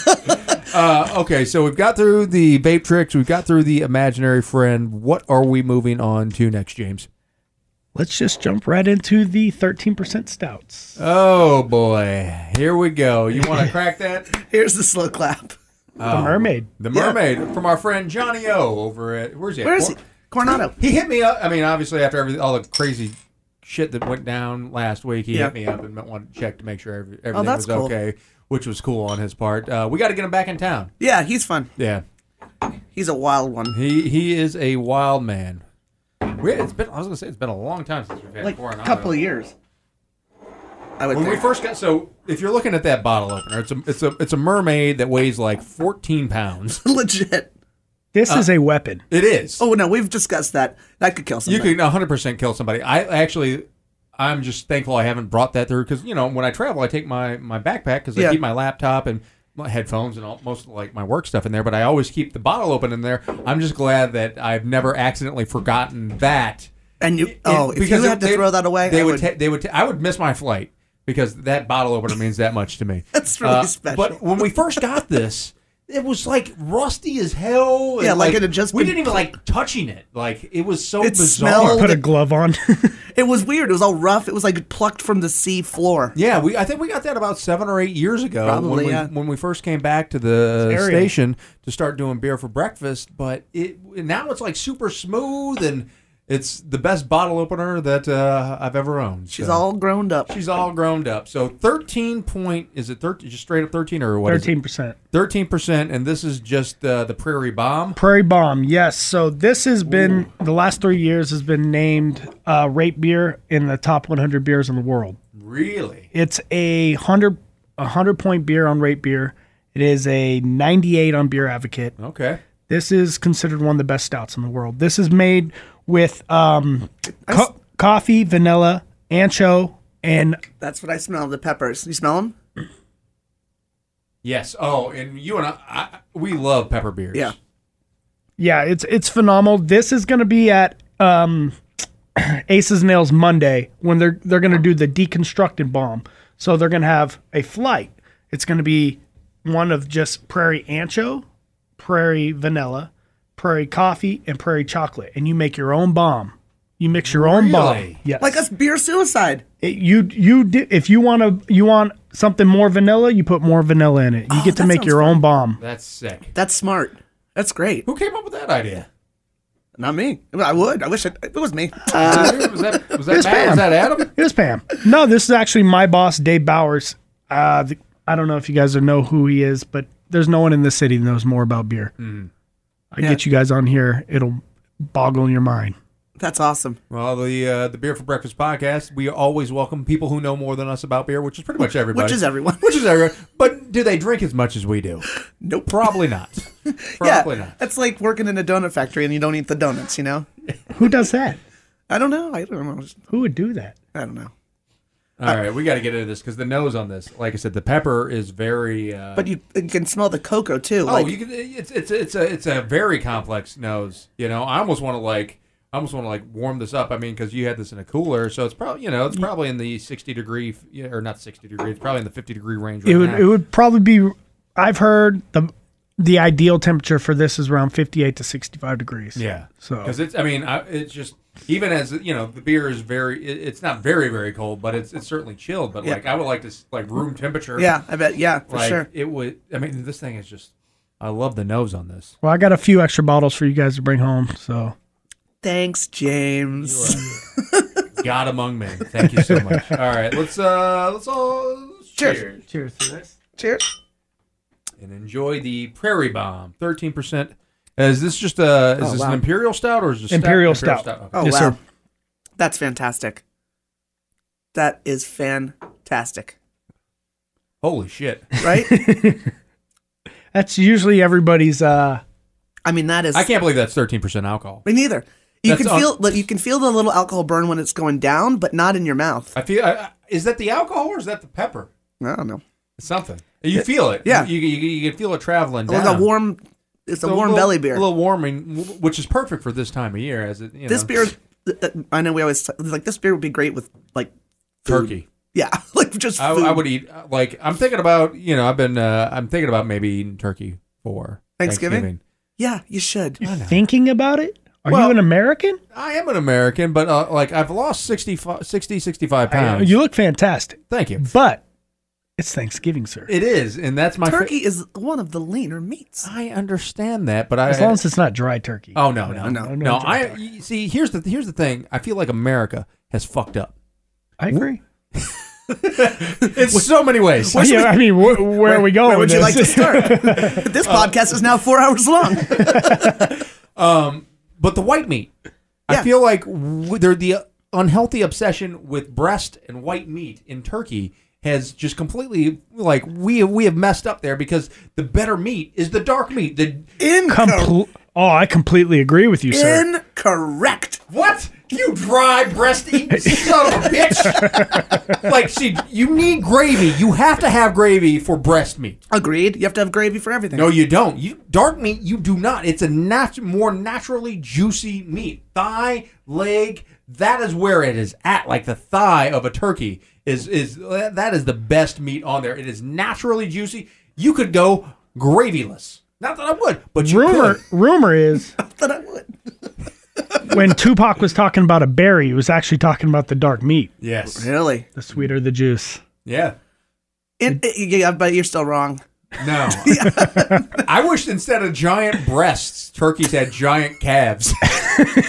Uh, okay, so we've got through the vape tricks. We've got through the imaginary friend. What are we moving on to next, James? Let's just jump right into the thirteen percent stouts. Oh, boy. Here we go. You want to crack that? Here's the slow clap. The Mermaid. The Yeah. Mermaid from our friend Johnny O over at, where's he at? Where is he? Cor- Coronado. He hit me up. I mean, obviously, after every, all the crazy shit that went down last week, he Yeah. hit me up and wanted to check to make sure every, everything Oh, that's was cool. okay, which was cool on his part. Uh, we got to get him back in town. Yeah, he's fun. Yeah. He's a wild one. He he is a wild man. We, it's been, I was going to say, it's been a long time since we've had Like a Coronado. couple of years. I would When we think. first got, so if you're looking at that bottle opener, it's a it's a it's a mermaid that weighs like fourteen pounds. Legit. This is a weapon. It is. Oh no, we've discussed that. That could kill You somebody. can one hundred percent kill somebody. I actually, I'm just thankful I haven't brought that through because you know when I travel, I take my my backpack because Yeah. I keep my laptop and my headphones and all, most of, like my work stuff in there. But I always keep the bottle open in there. I'm just glad that I've never accidentally forgotten that. And you, oh, if you Because had to they- throw that away, they I would. would. ta- they would. ta- I would miss my flight because that bottle opener means that much to me. That's really Uh, special. But when we first got this, it was like rusty as hell. and, Yeah, like it had just we been- didn't even like touching it. Like it was so It bizarre. smelled- Put a glove on. It was weird. It was all rough. It was like plucked from the sea floor. Yeah, we I think we got that about seven or eight years ago. Probably, when we, yeah. when we first came back to the Ariel. station to start doing beer for breakfast. But it now it's like super smooth and It's the best bottle opener that uh, I've ever owned. She's so. all grown up. She's all grown up. So thirteen point, is it thirteen, just straight up thirteen or what? thirteen percent. thirteen percent, and this is just uh, the Prairie Bomb. Prairie Bomb, yes. So this has been, Ooh. the last three years has been named uh, Rate Beer in the top one hundred beers in the world. Really? It's a one hundred, one hundred point beer on Rate Beer. It is a ninety-eight on Beer Advocate. Okay. This is considered one of the best stouts in the world. This is made with um, co- coffee, vanilla, ancho, and... That's what I smell, the peppers. You smell them? Yes. Oh, and you and I, I we love pepper beers. Yeah. Yeah, it's it's phenomenal. This is going to be at um, Aces and Ales Monday when they're they're going to do the deconstructed bomb. So they're going to have a flight. It's going to be one of just Prairie Ancho, Prairie Vanilla, Prairie Coffee, and Prairie Chocolate, and you make your own bomb. You mix your own really? bomb. Yes. Like us beer suicide. It, you you di- if you want to you want something more vanilla, you put more vanilla in it. You Oh, get to that make your sounds own fun. bomb. That's sick. That's smart. That's great. Who came up with that idea? Not me. I would. I wish it, it was me. Uh, was that was that, was Matt? Pam. Was that Adam? It was Pam. No, this is actually my boss, Dave Bowers. Uh, the, I don't know if you guys know who he is, but there's no one in the city that knows more about beer. Mm. I Yeah. get you guys on here; it'll boggle your mind. That's awesome. Well, the uh, the Beer for Breakfast podcast, we always welcome people who know more than us about beer, which is pretty much everybody. Which is everyone. Which is everyone. But do they drink as much as we do? Nope. Probably not. Probably yeah, not. That's like working in a donut factory and you don't eat the donuts, you know? Who does that? I don't know. I don't know. Who would do that? I don't know. All right, we got to get into this because the nose on this, like I said, the pepper is very. Uh, But you, you can smell the cocoa too. oh, like, you can. It's it's it's a it's a very complex nose. You know, I almost want to like. I almost want to like warm this up. I mean, because you had this in a cooler, so it's probably you know it's probably in the sixty degree or not sixty degrees, it's probably in the fifty degree range. Right It would now. it would probably be. I've heard the the ideal temperature for this is around fifty-eight to sixty-five degrees. Yeah, So because it's. I mean, I, it's just even as you know, the beer is very. It, it's not very very cold, but it's it's certainly chilled. But Yeah. like I would like to s- like room temperature. yeah, I bet. Yeah, for like, sure. It would. I mean, this thing is just. I love the nose on this. well, I got a few extra bottles for you guys to bring home. So Thanks, James. God among men. Thank you so much. All right, let's uh, let's all Cheers. cheers. cheers to this. Cheers. And enjoy the Prairie Bomb, thirteen percent. Is this just a? Is Oh, this wow. an imperial stout or is this Imperial stout? stout. Okay. Oh, Yes, wow. sir. That's fantastic. That is fantastic. Holy shit! Right? That's usually everybody's. Uh, I mean, that is. I can't believe that's thirteen percent alcohol. Me neither. You That's can un- feel look, you can feel the little alcohol burn when it's going down, but not in your mouth. I feel. I, I- is that the alcohol or is that the pepper? I don't know. It's something. You feel it. Yeah. You, you, you can feel it traveling Like down. a warm. It's a So warm little- belly beer. A little warming, which is perfect for this time of year. As it, you This know, beer, th- th- I know we always like this beer would be great with like food. turkey. Yeah, like just I, food. I would eat like I'm thinking about. You know, I've been. Uh, I'm thinking about maybe eating turkey for Thanksgiving? Thanksgiving. Yeah, you should. thinking about it? Are Well- you an American? I am an American, but uh, like I've lost sixty, sixty, sixty-five pounds. You look fantastic, Thank you. but it's Thanksgiving, sir. It is, and that's my fa- Turkey is one of the leaner meats. I understand that, but I. As long as it's not dry turkey. oh no, no, No, no, no, no! I you see. Here's the here's the thing. I feel like America has fucked up. I agree. In so many ways. Well, yeah, I mean, wh- where, are we going? Where would with you like to this? start? This podcast is now four hours long. But the white meat, Yeah. I feel like w- they're the unhealthy obsession with breast and white meat in turkey has just completely like we we have messed up there because the better meat is the dark meat. The Incorrect. Compl- oh, I completely agree with you, sir. Incorrect. what? You dry breast eating son of a bitch! Like, see, you need gravy. You have to have gravy for breast meat. Agreed. You have to have gravy for everything. No, you don't. You dark meat, you do not. It's a nat- more naturally juicy meat. Thigh, leg, that is where it is at. Like the thigh of a turkey is is that is the best meat on there. It is naturally juicy. You could go gravyless. Not that I would, but you rumor, could. rumor is That I would. when Tupac was talking about a berry, he was actually talking about the dark meat. Yes. Really? The sweeter the juice. Yeah. It, it- yeah, but you're still wrong. No. I wish instead of giant breasts, turkeys had giant calves.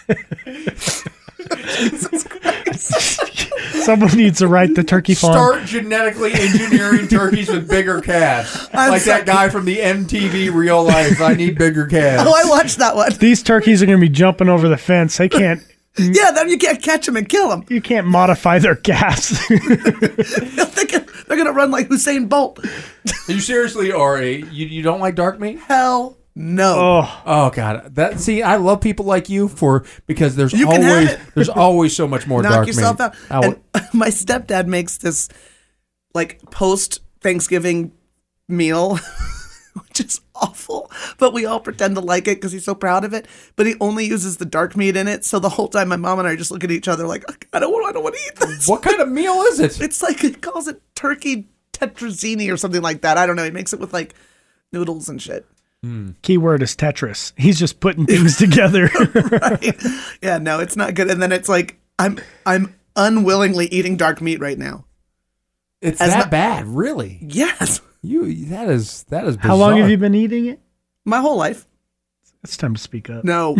Jesus Christ. Someone needs to write the turkey farm. Start genetically engineering turkeys with bigger calves. I'm like sorry. that guy from the M T V Real Life. I need bigger calves. Oh, I watched that one. These turkeys are going to be jumping over the fence. They can't. Yeah, then you can't catch them and kill them. You can't modify their calves. They're going to run like Usain Bolt. You seriously are a you, you don't like dark meat? Hell no. Oh, Oh god. That see, I love people like you for because there's You can have always it. there's always so much more Knock dark yourself meat. out. I would- And my stepdad makes this like post Thanksgiving meal, which is awful, but we all pretend to like it because he's so proud of it. But he only uses the dark meat in it, so the whole time my mom and I just look at each other like, I don't want, I don't want to eat this. what kind of meal is it? It's like he calls it turkey tetrazzini or something like that. I don't know. He makes it with like noodles and shit. keyword is Tetris. He's just putting things together. Right? Yeah, no, it's not good. And then it's like I'm I'm unwillingly eating dark meat right now. It's As that my- bad, really? Yes, You that is that is bizarre. How long have you been eating it? my whole life. It's time to speak up. No.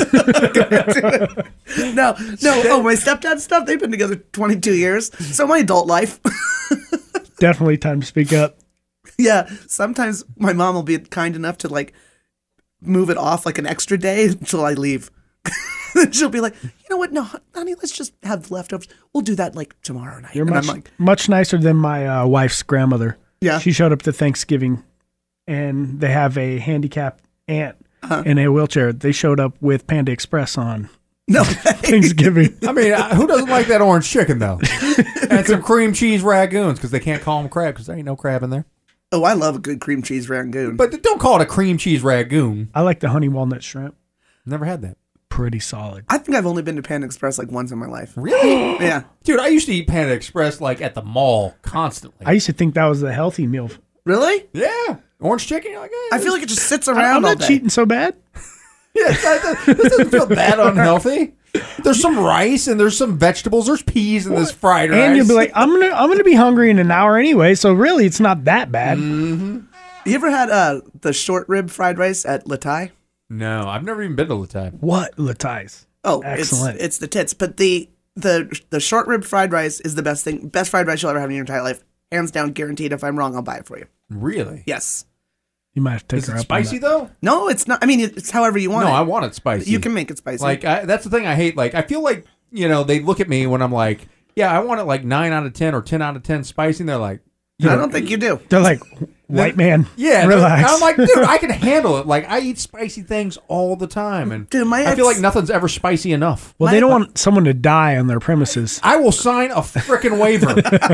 no, no. Oh, my stepdad stuff, they've been together twenty-two years. So my adult life. Definitely time to speak up. Yeah. Sometimes my mom will be kind enough to like move it off like an extra day until I leave. Then she'll be like, you know what? No, honey, let's just have leftovers. We'll do that like tomorrow night. You're and much I'm like, much nicer than my uh, wife's grandmother. Yeah. She showed up to Thanksgiving, and they have a handicapped aunt Uh-huh. in a wheelchair. They showed up with Panda Express on no. Thanksgiving. I mean, uh, who doesn't like that orange chicken though? And some cream cheese ragoons because they can't call them crab because there ain't no crab in there. Oh, I love a good cream cheese rangoon. But don't call it a cream cheese ragoon. I like the honey walnut shrimp. Never had that. Pretty solid. I think I've only been to Panda Express like once in my life. Really? Yeah. Dude, I used to eat Panda Express like at the mall constantly. I used to think that was the healthy meal. Really? yeah. Orange chicken, you're like, eh, I feel like it just sits I- around I'm all not day. cheating so bad. yeah, that, that, this doesn't feel that unhealthy. There's some rice and there's some vegetables. There's peas in this fried rice. And you'll be like, I'm gonna, I'm gonna be hungry in an hour anyway. So really, it's not that bad. You ever had uh, the short rib fried rice at Latai? no, I've never even been to Latai. What Latais? Oh, Excellent. It's, it's the tits. But the the the short rib fried rice is the best thing, best fried rice you'll ever have in your entire life. Hands down, guaranteed. If I'm wrong, I'll buy it for you. Really? Yes. You might have to take Is her it up spicy on that. though? No, it's not. I mean, it's however you want No, it. I want it spicy. You can make it spicy. Like I, that's the thing I hate. Like I feel like you know they look at me when I'm like, yeah, I want it like nine out of ten or ten out of ten spicy, and they're like, I don't think you do. They're like, white man, yeah, relax. And I'm like, dude, I can handle it. Like I eat spicy things all the time, and Dude, my I feel ex- like nothing's ever spicy enough. well, they don't want someone to die on their premises. I will sign a frickin' waiver.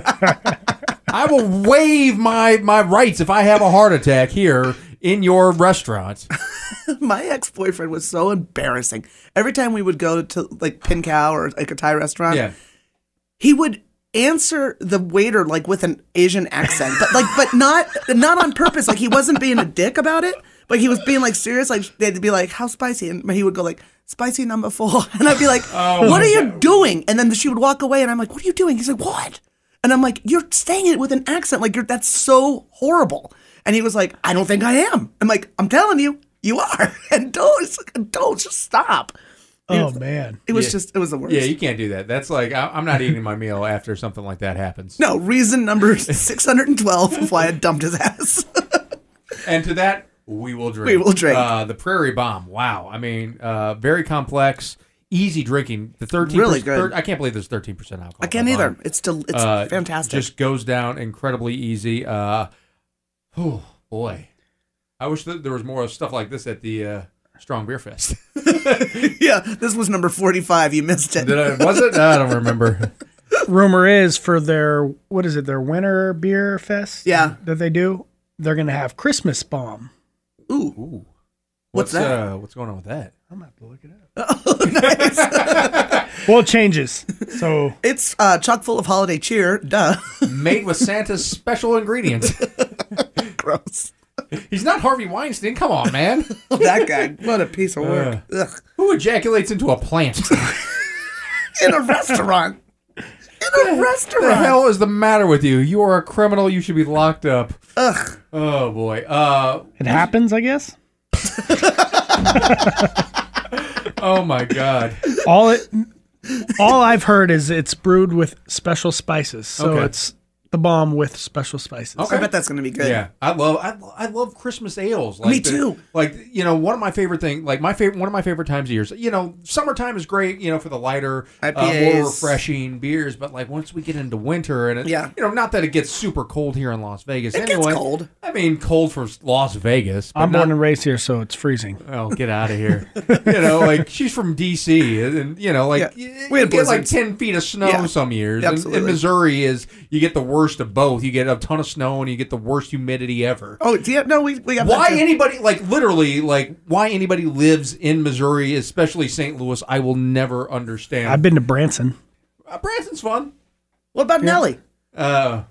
I will waive my my rights if I have a heart attack here in your restaurant. My ex boyfriend was so embarrassing. Every time we would go to like Pin Cow or like a Thai restaurant, Yeah. he would answer the waiter like with an Asian accent, but like, but not not on purpose. Like he wasn't being a dick about it, but he was being like serious. Like they'd be like, "How spicy?" And he would go like, "Spicy number four." And I'd be like, Oh "What my are you doing?" And then she would walk away, and I'm like, "What are you doing?" He's like, "What?" And I'm like, "You're saying it with an accent. Like you're that's so horrible." And he was like, "I don't think I am." I'm like, "I'm telling you, you are." And don't it's like, don't just stop. Oh man, It was Yeah. just it was the worst. Yeah, you can't do that. That's like I, I'm not eating my meal after something like that happens. No, reason number six hundred twelve of why I dumped his ass. And to that, we will drink. We will drink. Uh, the Prairie Bomb. Wow. I mean, uh, very complex, easy drinking. The thirteen. Really good. I can't believe there's thirteen percent alcohol. I can't in that either. bomb. It's still it's Uh, fantastic. Just goes down incredibly easy. Uh, oh boy, I wish that there was more stuff like this at the uh, Strong Beer Fest. Yeah, this was number forty-five. You missed it. Did I? Was it? I don't remember. rumor is for their what is it? Their winter beer fest. Yeah. that they do. They're gonna have Christmas bomb. Ooh, Ooh. What's What's, that? Uh, what's going on with that? I'm gonna have to look it up. Well, it changes. So it's uh, chock full of holiday cheer. Duh. Made with Santa's special ingredients. Gross. He's not Harvey Weinstein. Come on, man. That guy. What a piece of work. Ugh. Who ejaculates into a plant? In a restaurant. In a What the restaurant. hell is the matter with you? You are a criminal. You should be locked up. Ugh. Oh boy. Uh, it happens, I guess. Oh my god. All it, all I've heard is it's brewed with special spices, so Okay. it's the bomb with special spices. Okay. I bet that's going to be good. Yeah, I love I, lo- I love Christmas ales. Like Me the- too. Like you know, one of my favorite thing, like my favorite, one of my favorite times of years. You know, summertime is great. You know, for the lighter, I P uh, As. more refreshing beers. But like once we get into winter, and it, Yeah. you know, not that it gets super cold here in Las Vegas. It anyway, gets cold. I mean, cold for Las Vegas. But I'm not, born and raised here, so it's freezing. Oh, get out of here! You know, like she's from D C, and you know, like Yeah. you, We you had get like blizzards. ten feet of snow Yeah. some years. And, Absolutely. and Missouri is you get the worst of both. You get a ton of snow, and you get the worst humidity ever. Oh, yeah, no, we, we got Why that too. anybody like literally like why anybody lives in Missouri, especially Saint Louis, I will never understand. I've been to Branson. uh, Branson's fun. What about Nelly? Uh,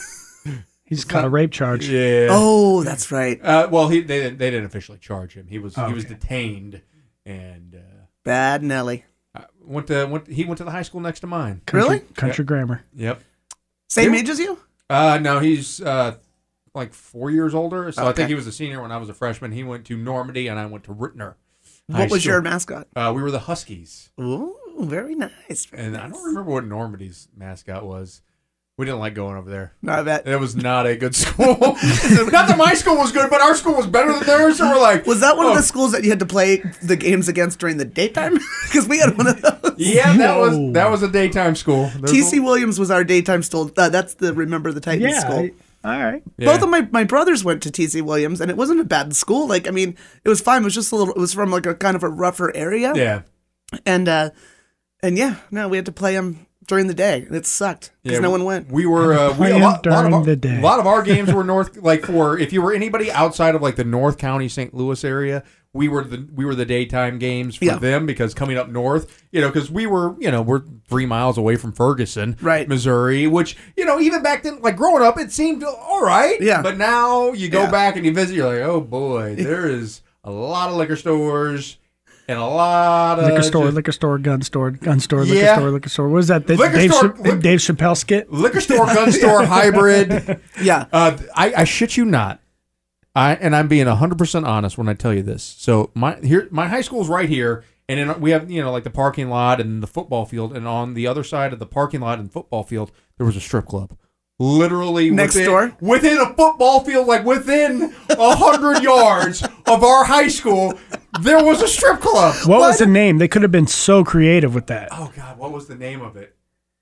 He's got a rape charge. yeah. Oh, that's right. Uh, well, he they didn't- they didn't officially charge him. He was Oh, he was okay. detained and uh, Bad Nelly. went to went. He went to the high school next to mine. Country, Really? Country grammar. Yep. Same Yeah. age as you? Uh, no, he's uh, like four years older. So I Okay. think he was a senior when I was a freshman. He went to Normandy, and I went to Rittner. High What was School. your mascot? Uh, we were the Huskies, Ooh, very nice. Very and I nice. don't remember what Normandy's mascot was. We didn't like going over there. No, I bet. It was not a good school. Not that my school was good, but our school was better than theirs. So we're like, Was that one oh, of the schools that you had to play the games against during the daytime? Because we had one of those. Yeah, that was Whoa. that was a daytime school. There's T C a- Williams was our daytime school. Uh, that's the Remember the Titans Yeah. school. I- all right. Yeah. Both of my, my brothers went to T C Williams, and it wasn't a bad school. Like, I mean, it was fine. It was just a little. It was from like a kind of a rougher area. Yeah, And uh, and yeah, no, we had to play them during the day, and it sucked because yeah. no one went. We were uh, we, a, Playing lot, lot of during our, the day. a lot of our games were north. Like for if you were anybody outside of like the North County Saint Louis area, we were the we were the daytime games for Yeah. them because coming up north, you know, because we were you know we're three miles away from Ferguson, Right. Missouri, which you know even back then, like growing up, it seemed all right. Yeah. But now you go Yeah. back and you visit, you're like, oh boy, there is a lot of liquor stores and a lot of Liquor store, just- liquor store, gun store, gun store, liquor Yeah. store, liquor store. What was that? The Liquor Dave, store- Cha- lic- Dave Chappelle skit? liquor store, gun store, hybrid. Yeah, Uh, I, I shit you not. I and I'm being one hundred percent honest when I tell you this. So my here my high school's right here, and then we have you know like the parking lot and the football field, and on the other side of the parking lot and football field there was a strip club. Literally Next within, door? within a football field, like within a hundred yards of our high school, there was a strip club. What, was the name? They could have been so creative with that. Oh God, what was the name of it?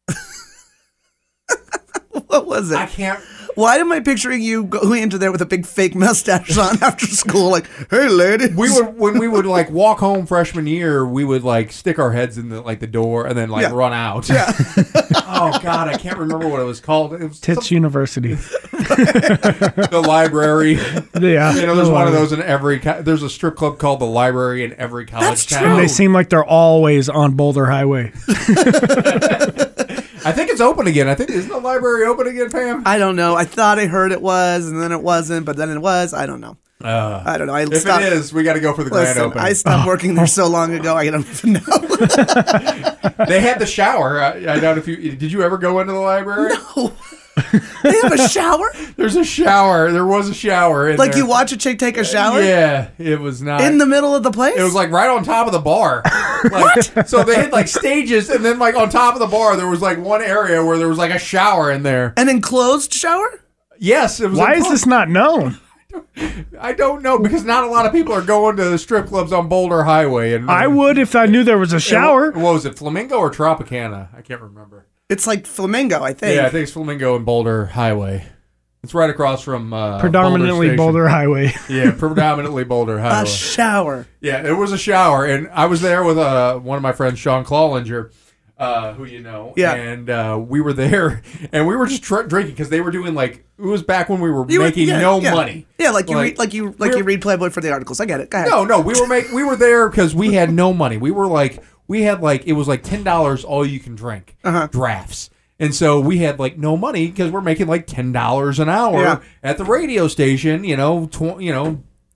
what was I it? can't. Why am I picturing you going into there with a big fake mustache on after school? Like, hey, lady. We would when we would like walk home freshman year, we would like stick our heads in the like the door and then like Yeah. run out. Yeah. Oh God, I can't remember what it was called. It was Tits University. some- the library. Yeah. You know, there's one of those in every. Co- there's a strip club called the Library in every college That's town. true. They seem like they're always on Boulder Highway. I think it's open again. I think isn't the library open again, Pam? I don't know. I thought I heard it was, and then it wasn't, but then it was. I don't know. Uh, I don't know. I if stopped. it is, we got to go for the grand Listen, opening. I stopped working there so long ago. I don't even know. They had the shower. I, I doubt if you did. You ever go into the library? No. They have a shower? There's a shower. There was a shower. In Like there. you watch a chick take a shower Yeah, it was not in the middle of the place? It was like right on top of the bar. Like, so they had like stages, and then like on top of the bar, there was like one area where there was like a shower in there. an enclosed shower? Yes, it was. Why like, is this not known? I don't know because not a lot of people are going to the strip clubs on Boulder Highway. And I would if I knew there was a shower. What, what was it, Flamingo or Tropicana? I can't remember. It's like Flamingo, I think. Yeah, I think it's Flamingo and Boulder Highway. It's right across from uh, Predominantly Boulder, Boulder Highway. Station. Yeah, predominantly Boulder Highway. A shower. Yeah, it was a shower, and I was there with uh, one of my friends, Sean Clawlinger, uh, who you know. Yeah. And uh, we were there, and we were just tr- drinking because they were doing like it was back when we were You were- making yeah, no yeah. money. Yeah, like you Like, read, like you, like we're- you read Playboy for the articles. I get it. Go ahead. No, no, we were make we were there because we had no money. We were like we had like it was like ten dollars all you can drink Uh-huh. drafts. And so we had like no money because we're making like ten dollars an hour Yeah. at the radio station. You know, tw- you know,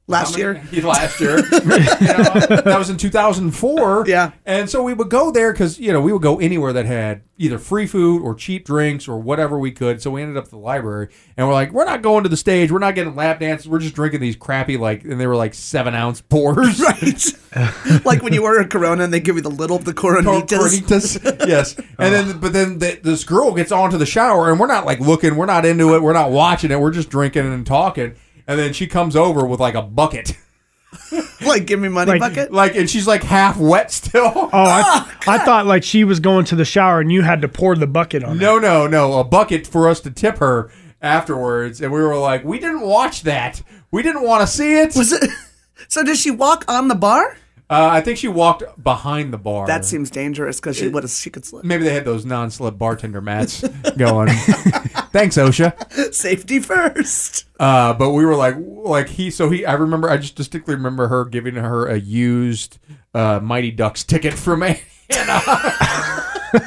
Last year? Last year. You know, that was in two thousand four. Yeah. And so we would go there because, you know, we would go anywhere that had either free food or cheap drinks or whatever we could. So we ended up at the library. And we're like, we're not going to the stage. We're not getting lap dances. We're just drinking these crappy, like, and they were like seven ounce pours. Right. Like when you order a Corona and they give you the little, the Coronitas. Coronitas. Yes. And then, but then the, this girl gets onto the shower and we're not like looking, we're not into it. We're not watching it. We're just drinking and talking. And then she comes over with like a bucket. Like, give me money Like- bucket? Like, and she's like half wet still. Oh, I, I thought like she was going to the shower and you had to pour the bucket on her. No, no, no. A bucket for us to tip her afterwards. And we were like, we didn't watch that. We didn't want to see it. Was it? So did she walk on the bar? Uh, I think she walked behind the bar. That seems dangerous because she would have she could slip. Maybe they had those non-slip bartender mats going. Thanks, OSHA. Safety first. Uh, but we were like, like he, so he, I remember, I just distinctly remember her giving her a used uh, Mighty Ducks ticket from me. And, uh,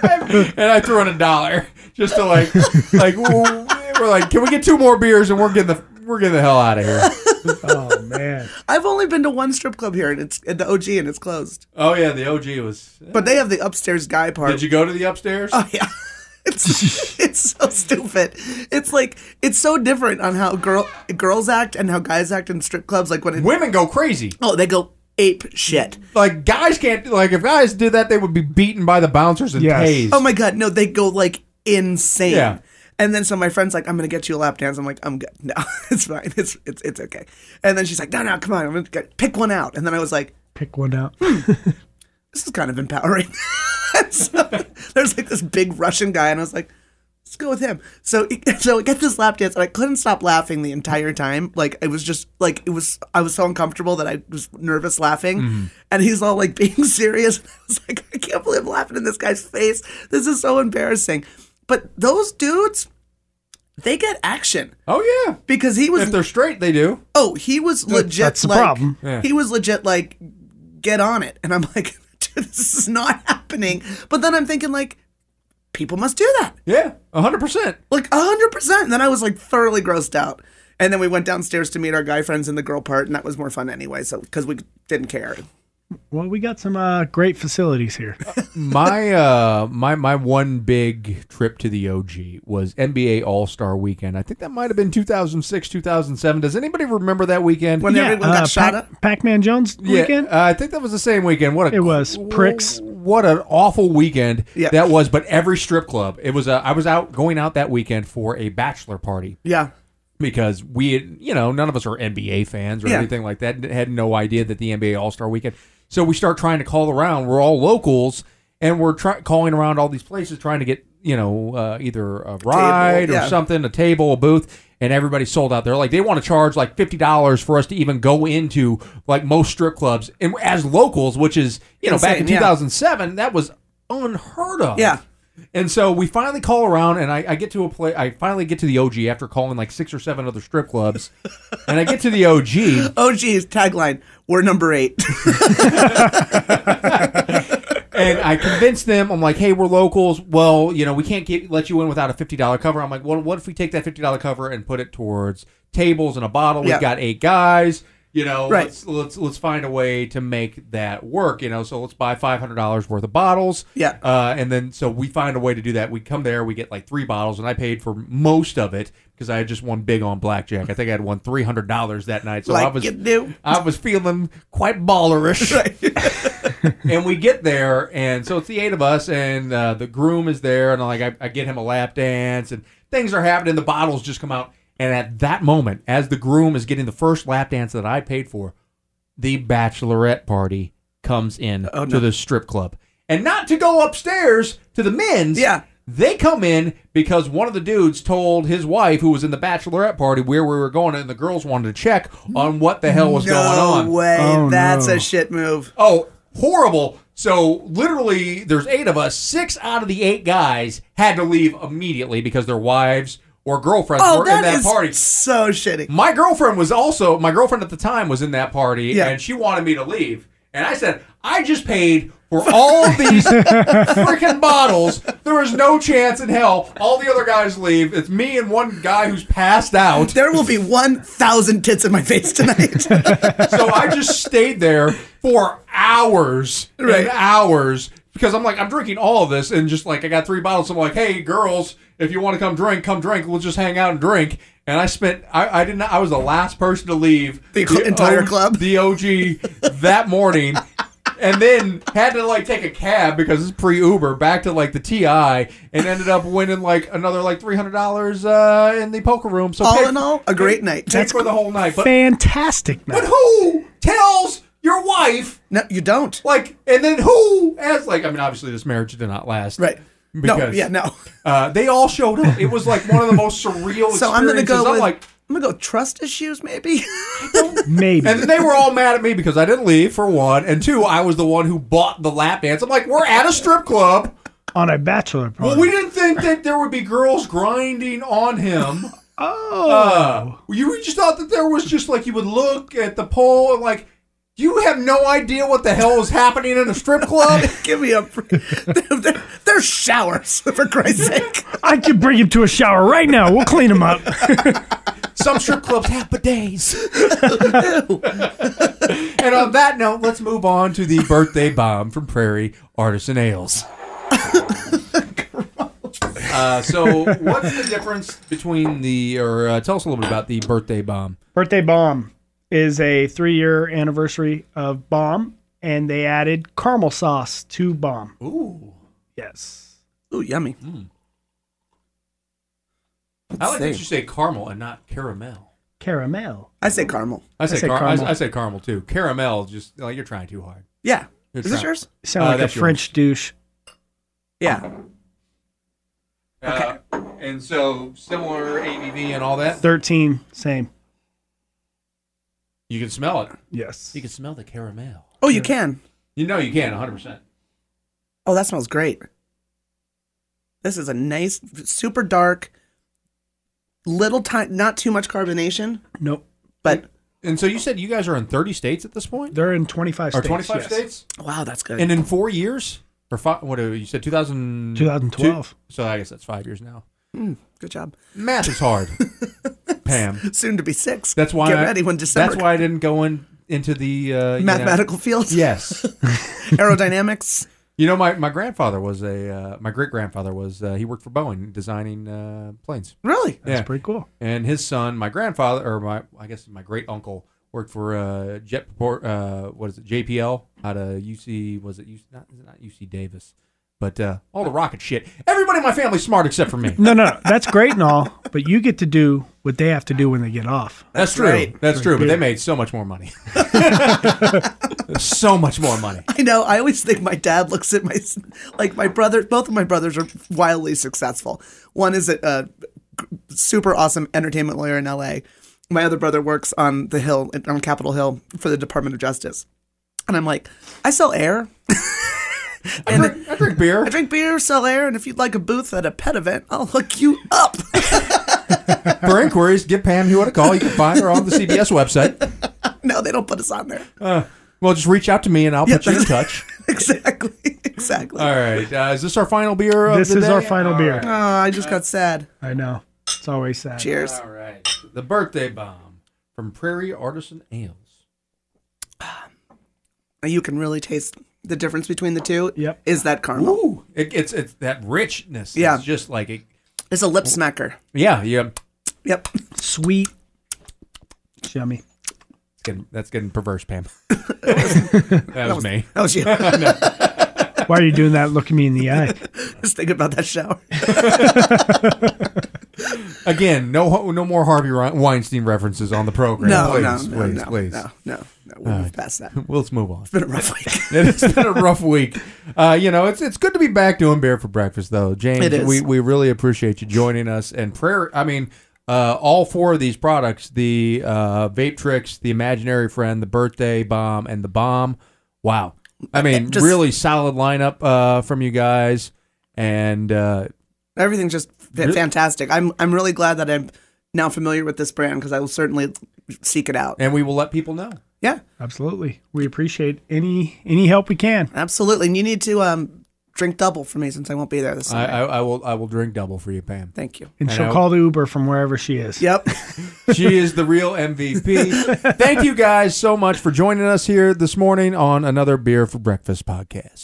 and I threw in a dollar just to like, like, we're like, can we get two more beers and we're getting the, we're getting the hell out of here. Oh man. I've only been to one strip club here, and it's at the O G, and it's closed. Oh yeah, the O G was. But they have the upstairs guy part. Did you go to the upstairs? Oh yeah. It's it's so stupid. It's like it's so different on how girl girls act and how guys act in strip clubs. Like when it, Women go crazy. oh they go ape shit. Like guys can't. Like if guys did that, they would be beaten by the bouncers and Yes. tased. Oh my god, no, they go like insane. Yeah. And then so my friend's like, I'm gonna get you a lap dance. I'm like, I'm good. No, it's fine. It's it's it's okay. And then she's like, no, no, come on, I'm gonna get, pick one out. And then I was like, Pick one out. this is kind of empowering. So, there's like this big Russian guy, and I was like, let's go with him. So, so I get this lap dance, and I couldn't stop laughing the entire time. Like it was just like it was. I was so uncomfortable that I was nervous laughing, Mm-hmm. and he's all like being serious. And I was like, I can't believe I'm laughing in this guy's face. This is so embarrassing. But those dudes, they get action Oh yeah. because he was. If they're straight, they do. Oh, he was legit. That's the like, problem. Yeah. He was legit like, get on it, and I'm like, dude, this is not happening. But then I'm thinking like, people must do that, Yeah, a hundred percent. like a hundred percent. And then I was like thoroughly grossed out. And then we went downstairs to meet our guy friends in the girl part, and that was more fun anyway. So because we didn't care. Well, we got some uh, great facilities here. My uh, my my one big trip to the O G was N B A All Star Weekend. I think that might have been two thousand six, two thousand seven. Does anybody remember that weekend? When everyone got shot Pac- up. Pac-Man Jones Yeah, weekend. uh, I think that was the same weekend. What a, It was. Pricks. What an awful weekend Yeah. that was. But every strip club, it was. A, I was out going out that weekend for a bachelor party. Yeah. Because we, had, you know, none of us are N B A fans or Yeah. anything like that. Had no idea that the N B A All Star Weekend. So we start trying to call around. We're all locals, and we're try- calling around all these places trying to get, you know, uh, either a ride yeah. or something, a table, a booth, and everybody's sold out. They're like, they want to charge like fifty dollars for us to even go into like most strip clubs. And as locals, which is, you know, back in Insane, yeah. two thousand seven, that was unheard of. Yeah. And so we finally call around, and I, I get to a play. I finally get to the O G after calling like six or seven other strip clubs, and I get to the O G. Oh, geez, tagline: we're number eight. And I convinced them. I'm like, hey, we're locals. Well, you know, we can't get, let you in without a fifty dollars cover. I'm like, well, what if we take that fifty dollars cover and put it towards tables and a bottle? Yeah. We've got eight guys. You know, Right. let's let's let's find a way to make that work. You know, so let's buy five hundred dollars worth of bottles. Yeah. Uh, and then so we find a way to do that. We come there, we get like three bottles, and I paid for most of it because I had just won big on blackjack. I think I had won three hundred dollars that night. So Like I was you do. I was feeling quite ballerish. And we get there, and so it's the eight of us, and uh, the groom is there, and like I, I get him a lap dance, and things are happening. The bottles just come out, and at that moment, as the groom is getting the first lap dance that I paid for, the bachelorette party comes in Oh, no. to the strip club, and not to go upstairs to the men's. Yeah. They come in because one of the dudes told his wife, who was in the bachelorette party, where we were going, and the girls wanted to check on what the hell was no going on. way. Oh, That's no. a shit move. Oh, horrible. So literally, there's eight of us. Six out of the eight guys had to leave immediately because their wives or girlfriends Oh, were in that that is party. so shitty. My girlfriend was also, my girlfnie at the time was in that party, Yeah. and she wanted me to leave. And I said, I just paid for all of these freaking bottles. There is no chance in hell. All the other guys leave. It's me and one guy who's passed out. There will be one thousand tits in my face tonight. So I just stayed there for hours Right. and hours because I'm like, I'm drinking all of this and just like, I got three bottles. So I'm like, hey, girls, if you want to come drink, come drink. We'll just hang out and drink. And I spent, I, I didn't, I was the last person to leave The entire O- club? the O G that morning. And then had to like take a cab because it's pre-Uber back to like the T I and ended up winning like another like three hundred dollars uh, in the poker room. So All paid- in all, a great night. paid for the whole night. But, Fantastic but night. who tells your wife No, you don't. like, and then who as like, I mean, obviously this marriage did not last. Right. No, Because yeah, no. uh, they all showed up. It was like one of the most surreal So I'm experiences. gonna go I'm with, like, I'm gonna go trust issues, maybe. Maybe. and then they were all mad at me because I didn't leave, for one. And two, I was the one who bought the lap dance. I'm like, we're at a strip club. On a bachelor party. Well, we didn't think that there would be girls grinding on him. oh. Uh, you just thought that there was just like you would look at the pole and like, you have no idea what the hell is happening in a strip club? Give me a. There- There's showers, for Christ's sake. I could bring him to a shower right now. We'll clean him up. Some strip clubs have bidets. And on that note, let's move on to the birthday bomb from Prairie Artisan Ales. Uh, so, what's the difference between the, or uh, tell us a little bit about the birthday bomb? Birthday Bomb is a three-year anniversary of Bomb, and they added caramel sauce to Bomb. Ooh. Yes. Ooh, yummy. I like say? that you say caramel and not caramel. Caramel. I say caramel. I say, say car- caramel. I, I say caramel too. Caramel, just like you're trying too hard. Yeah. You're Is this trying- yours? You sound Uh, like a that's yours. French douche. Yeah. Uh, and so, similar A B V and all that. thirteen, same. You can smell it. Yes. You can smell the caramel. Oh, you can. You know you can, one hundred percent. Oh, that smells great. This is a nice, super dark, little time, not too much carbonation, Nope. but And so you said you guys are in thirty states at this point? They're in twenty-five Or states. twenty-five yes. states? wow, that's good. And in four years? Or five, what you said, two thousand twenty twelve. So I guess that's five years now. Mm, good job. Math is hard, Pam. Soon to be six. That's why Get I, ready when December. That's why I didn't go in into the uh, you know- Mathematical fields. yes. Aerodynamics. You know, my, my grandfather was a uh, my great grandfather was uh, he worked for Boeing designing uh, planes. Really? That's Yeah. pretty cool. And his son, my grandfather, or my I guess my great uncle, worked for uh, Jet Port. Uh, what is it? J P L out of U C. Was it U C? Not, is it not U C Davis? But uh, all the rocket shit. Everybody in my family's smart except for me. No, no, no. That's great and all, but you get to do what they have to do when they get off. That's, That's true. right. That's true. But they made so much more money. so much more money. I know. I always think my dad looks at my, like my brother, both of my brothers are wildly successful. One is a, a super awesome entertainment lawyer in L A. My other brother works on the Hill, on Capitol Hill for the Department of Justice. And I'm like, I sell air. I drink, I drink beer. I drink beer, sell air, and if you'd like a booth at a pet event, I'll hook you up. For inquiries, give Pam Hewitt a call. You can find her on the C B S website. No, they don't put us on there. Uh, well, just reach out to me and I'll put you in touch. Exactly. Exactly. All right. Uh, is this our final beer of This the is day? our final All beer. right. Oh, I just got sad. I know. It's always sad. Cheers. All right. The birthday bomb from Prairie Artisan Ales. You can really taste the difference between the two. Yep. Is that caramel? Ooh, it, it's it's that richness. Yeah. It's just like it. It's a lip smacker. Yeah, yeah. Yep. Sweet. It's yummy. It's getting, that's getting perverse, Pam. that was me. That was you. Why are you doing that? Look at me in the eye. Just thinking about that shower. Again, no no more Harvey Weinstein references on the program. No, please, no, no, please, no, please. no, no, no. We'll move past that. It's Well, let's move on. been a rough week. It's been a rough week. Uh, you know, it's it's good to be back doing beer for breakfast, though. James, It is. we we really appreciate you joining us. And prayer, I mean, uh, all four of these products: the uh, Vape Tricks, the Imaginary Friend, the Birthday Bomb, and the Bomb. Wow, I mean, Just- really solid lineup uh, from you guys. And uh, Everything's just fa- fantastic. I'm I'm really glad that I'm now familiar with this brand because I will certainly seek it out. And we will let people know. Yeah, Absolutely. We appreciate any any help we can. absolutely. And you need to um, drink double for me since I won't be there this I, Sunday. I, I will I will drink double for you, Pam. Thank you. And I she'll know. call the Uber from wherever she is. Yep. She is the real M V P. Thank you guys so much for joining us here this morning on another Beer for Breakfast podcast.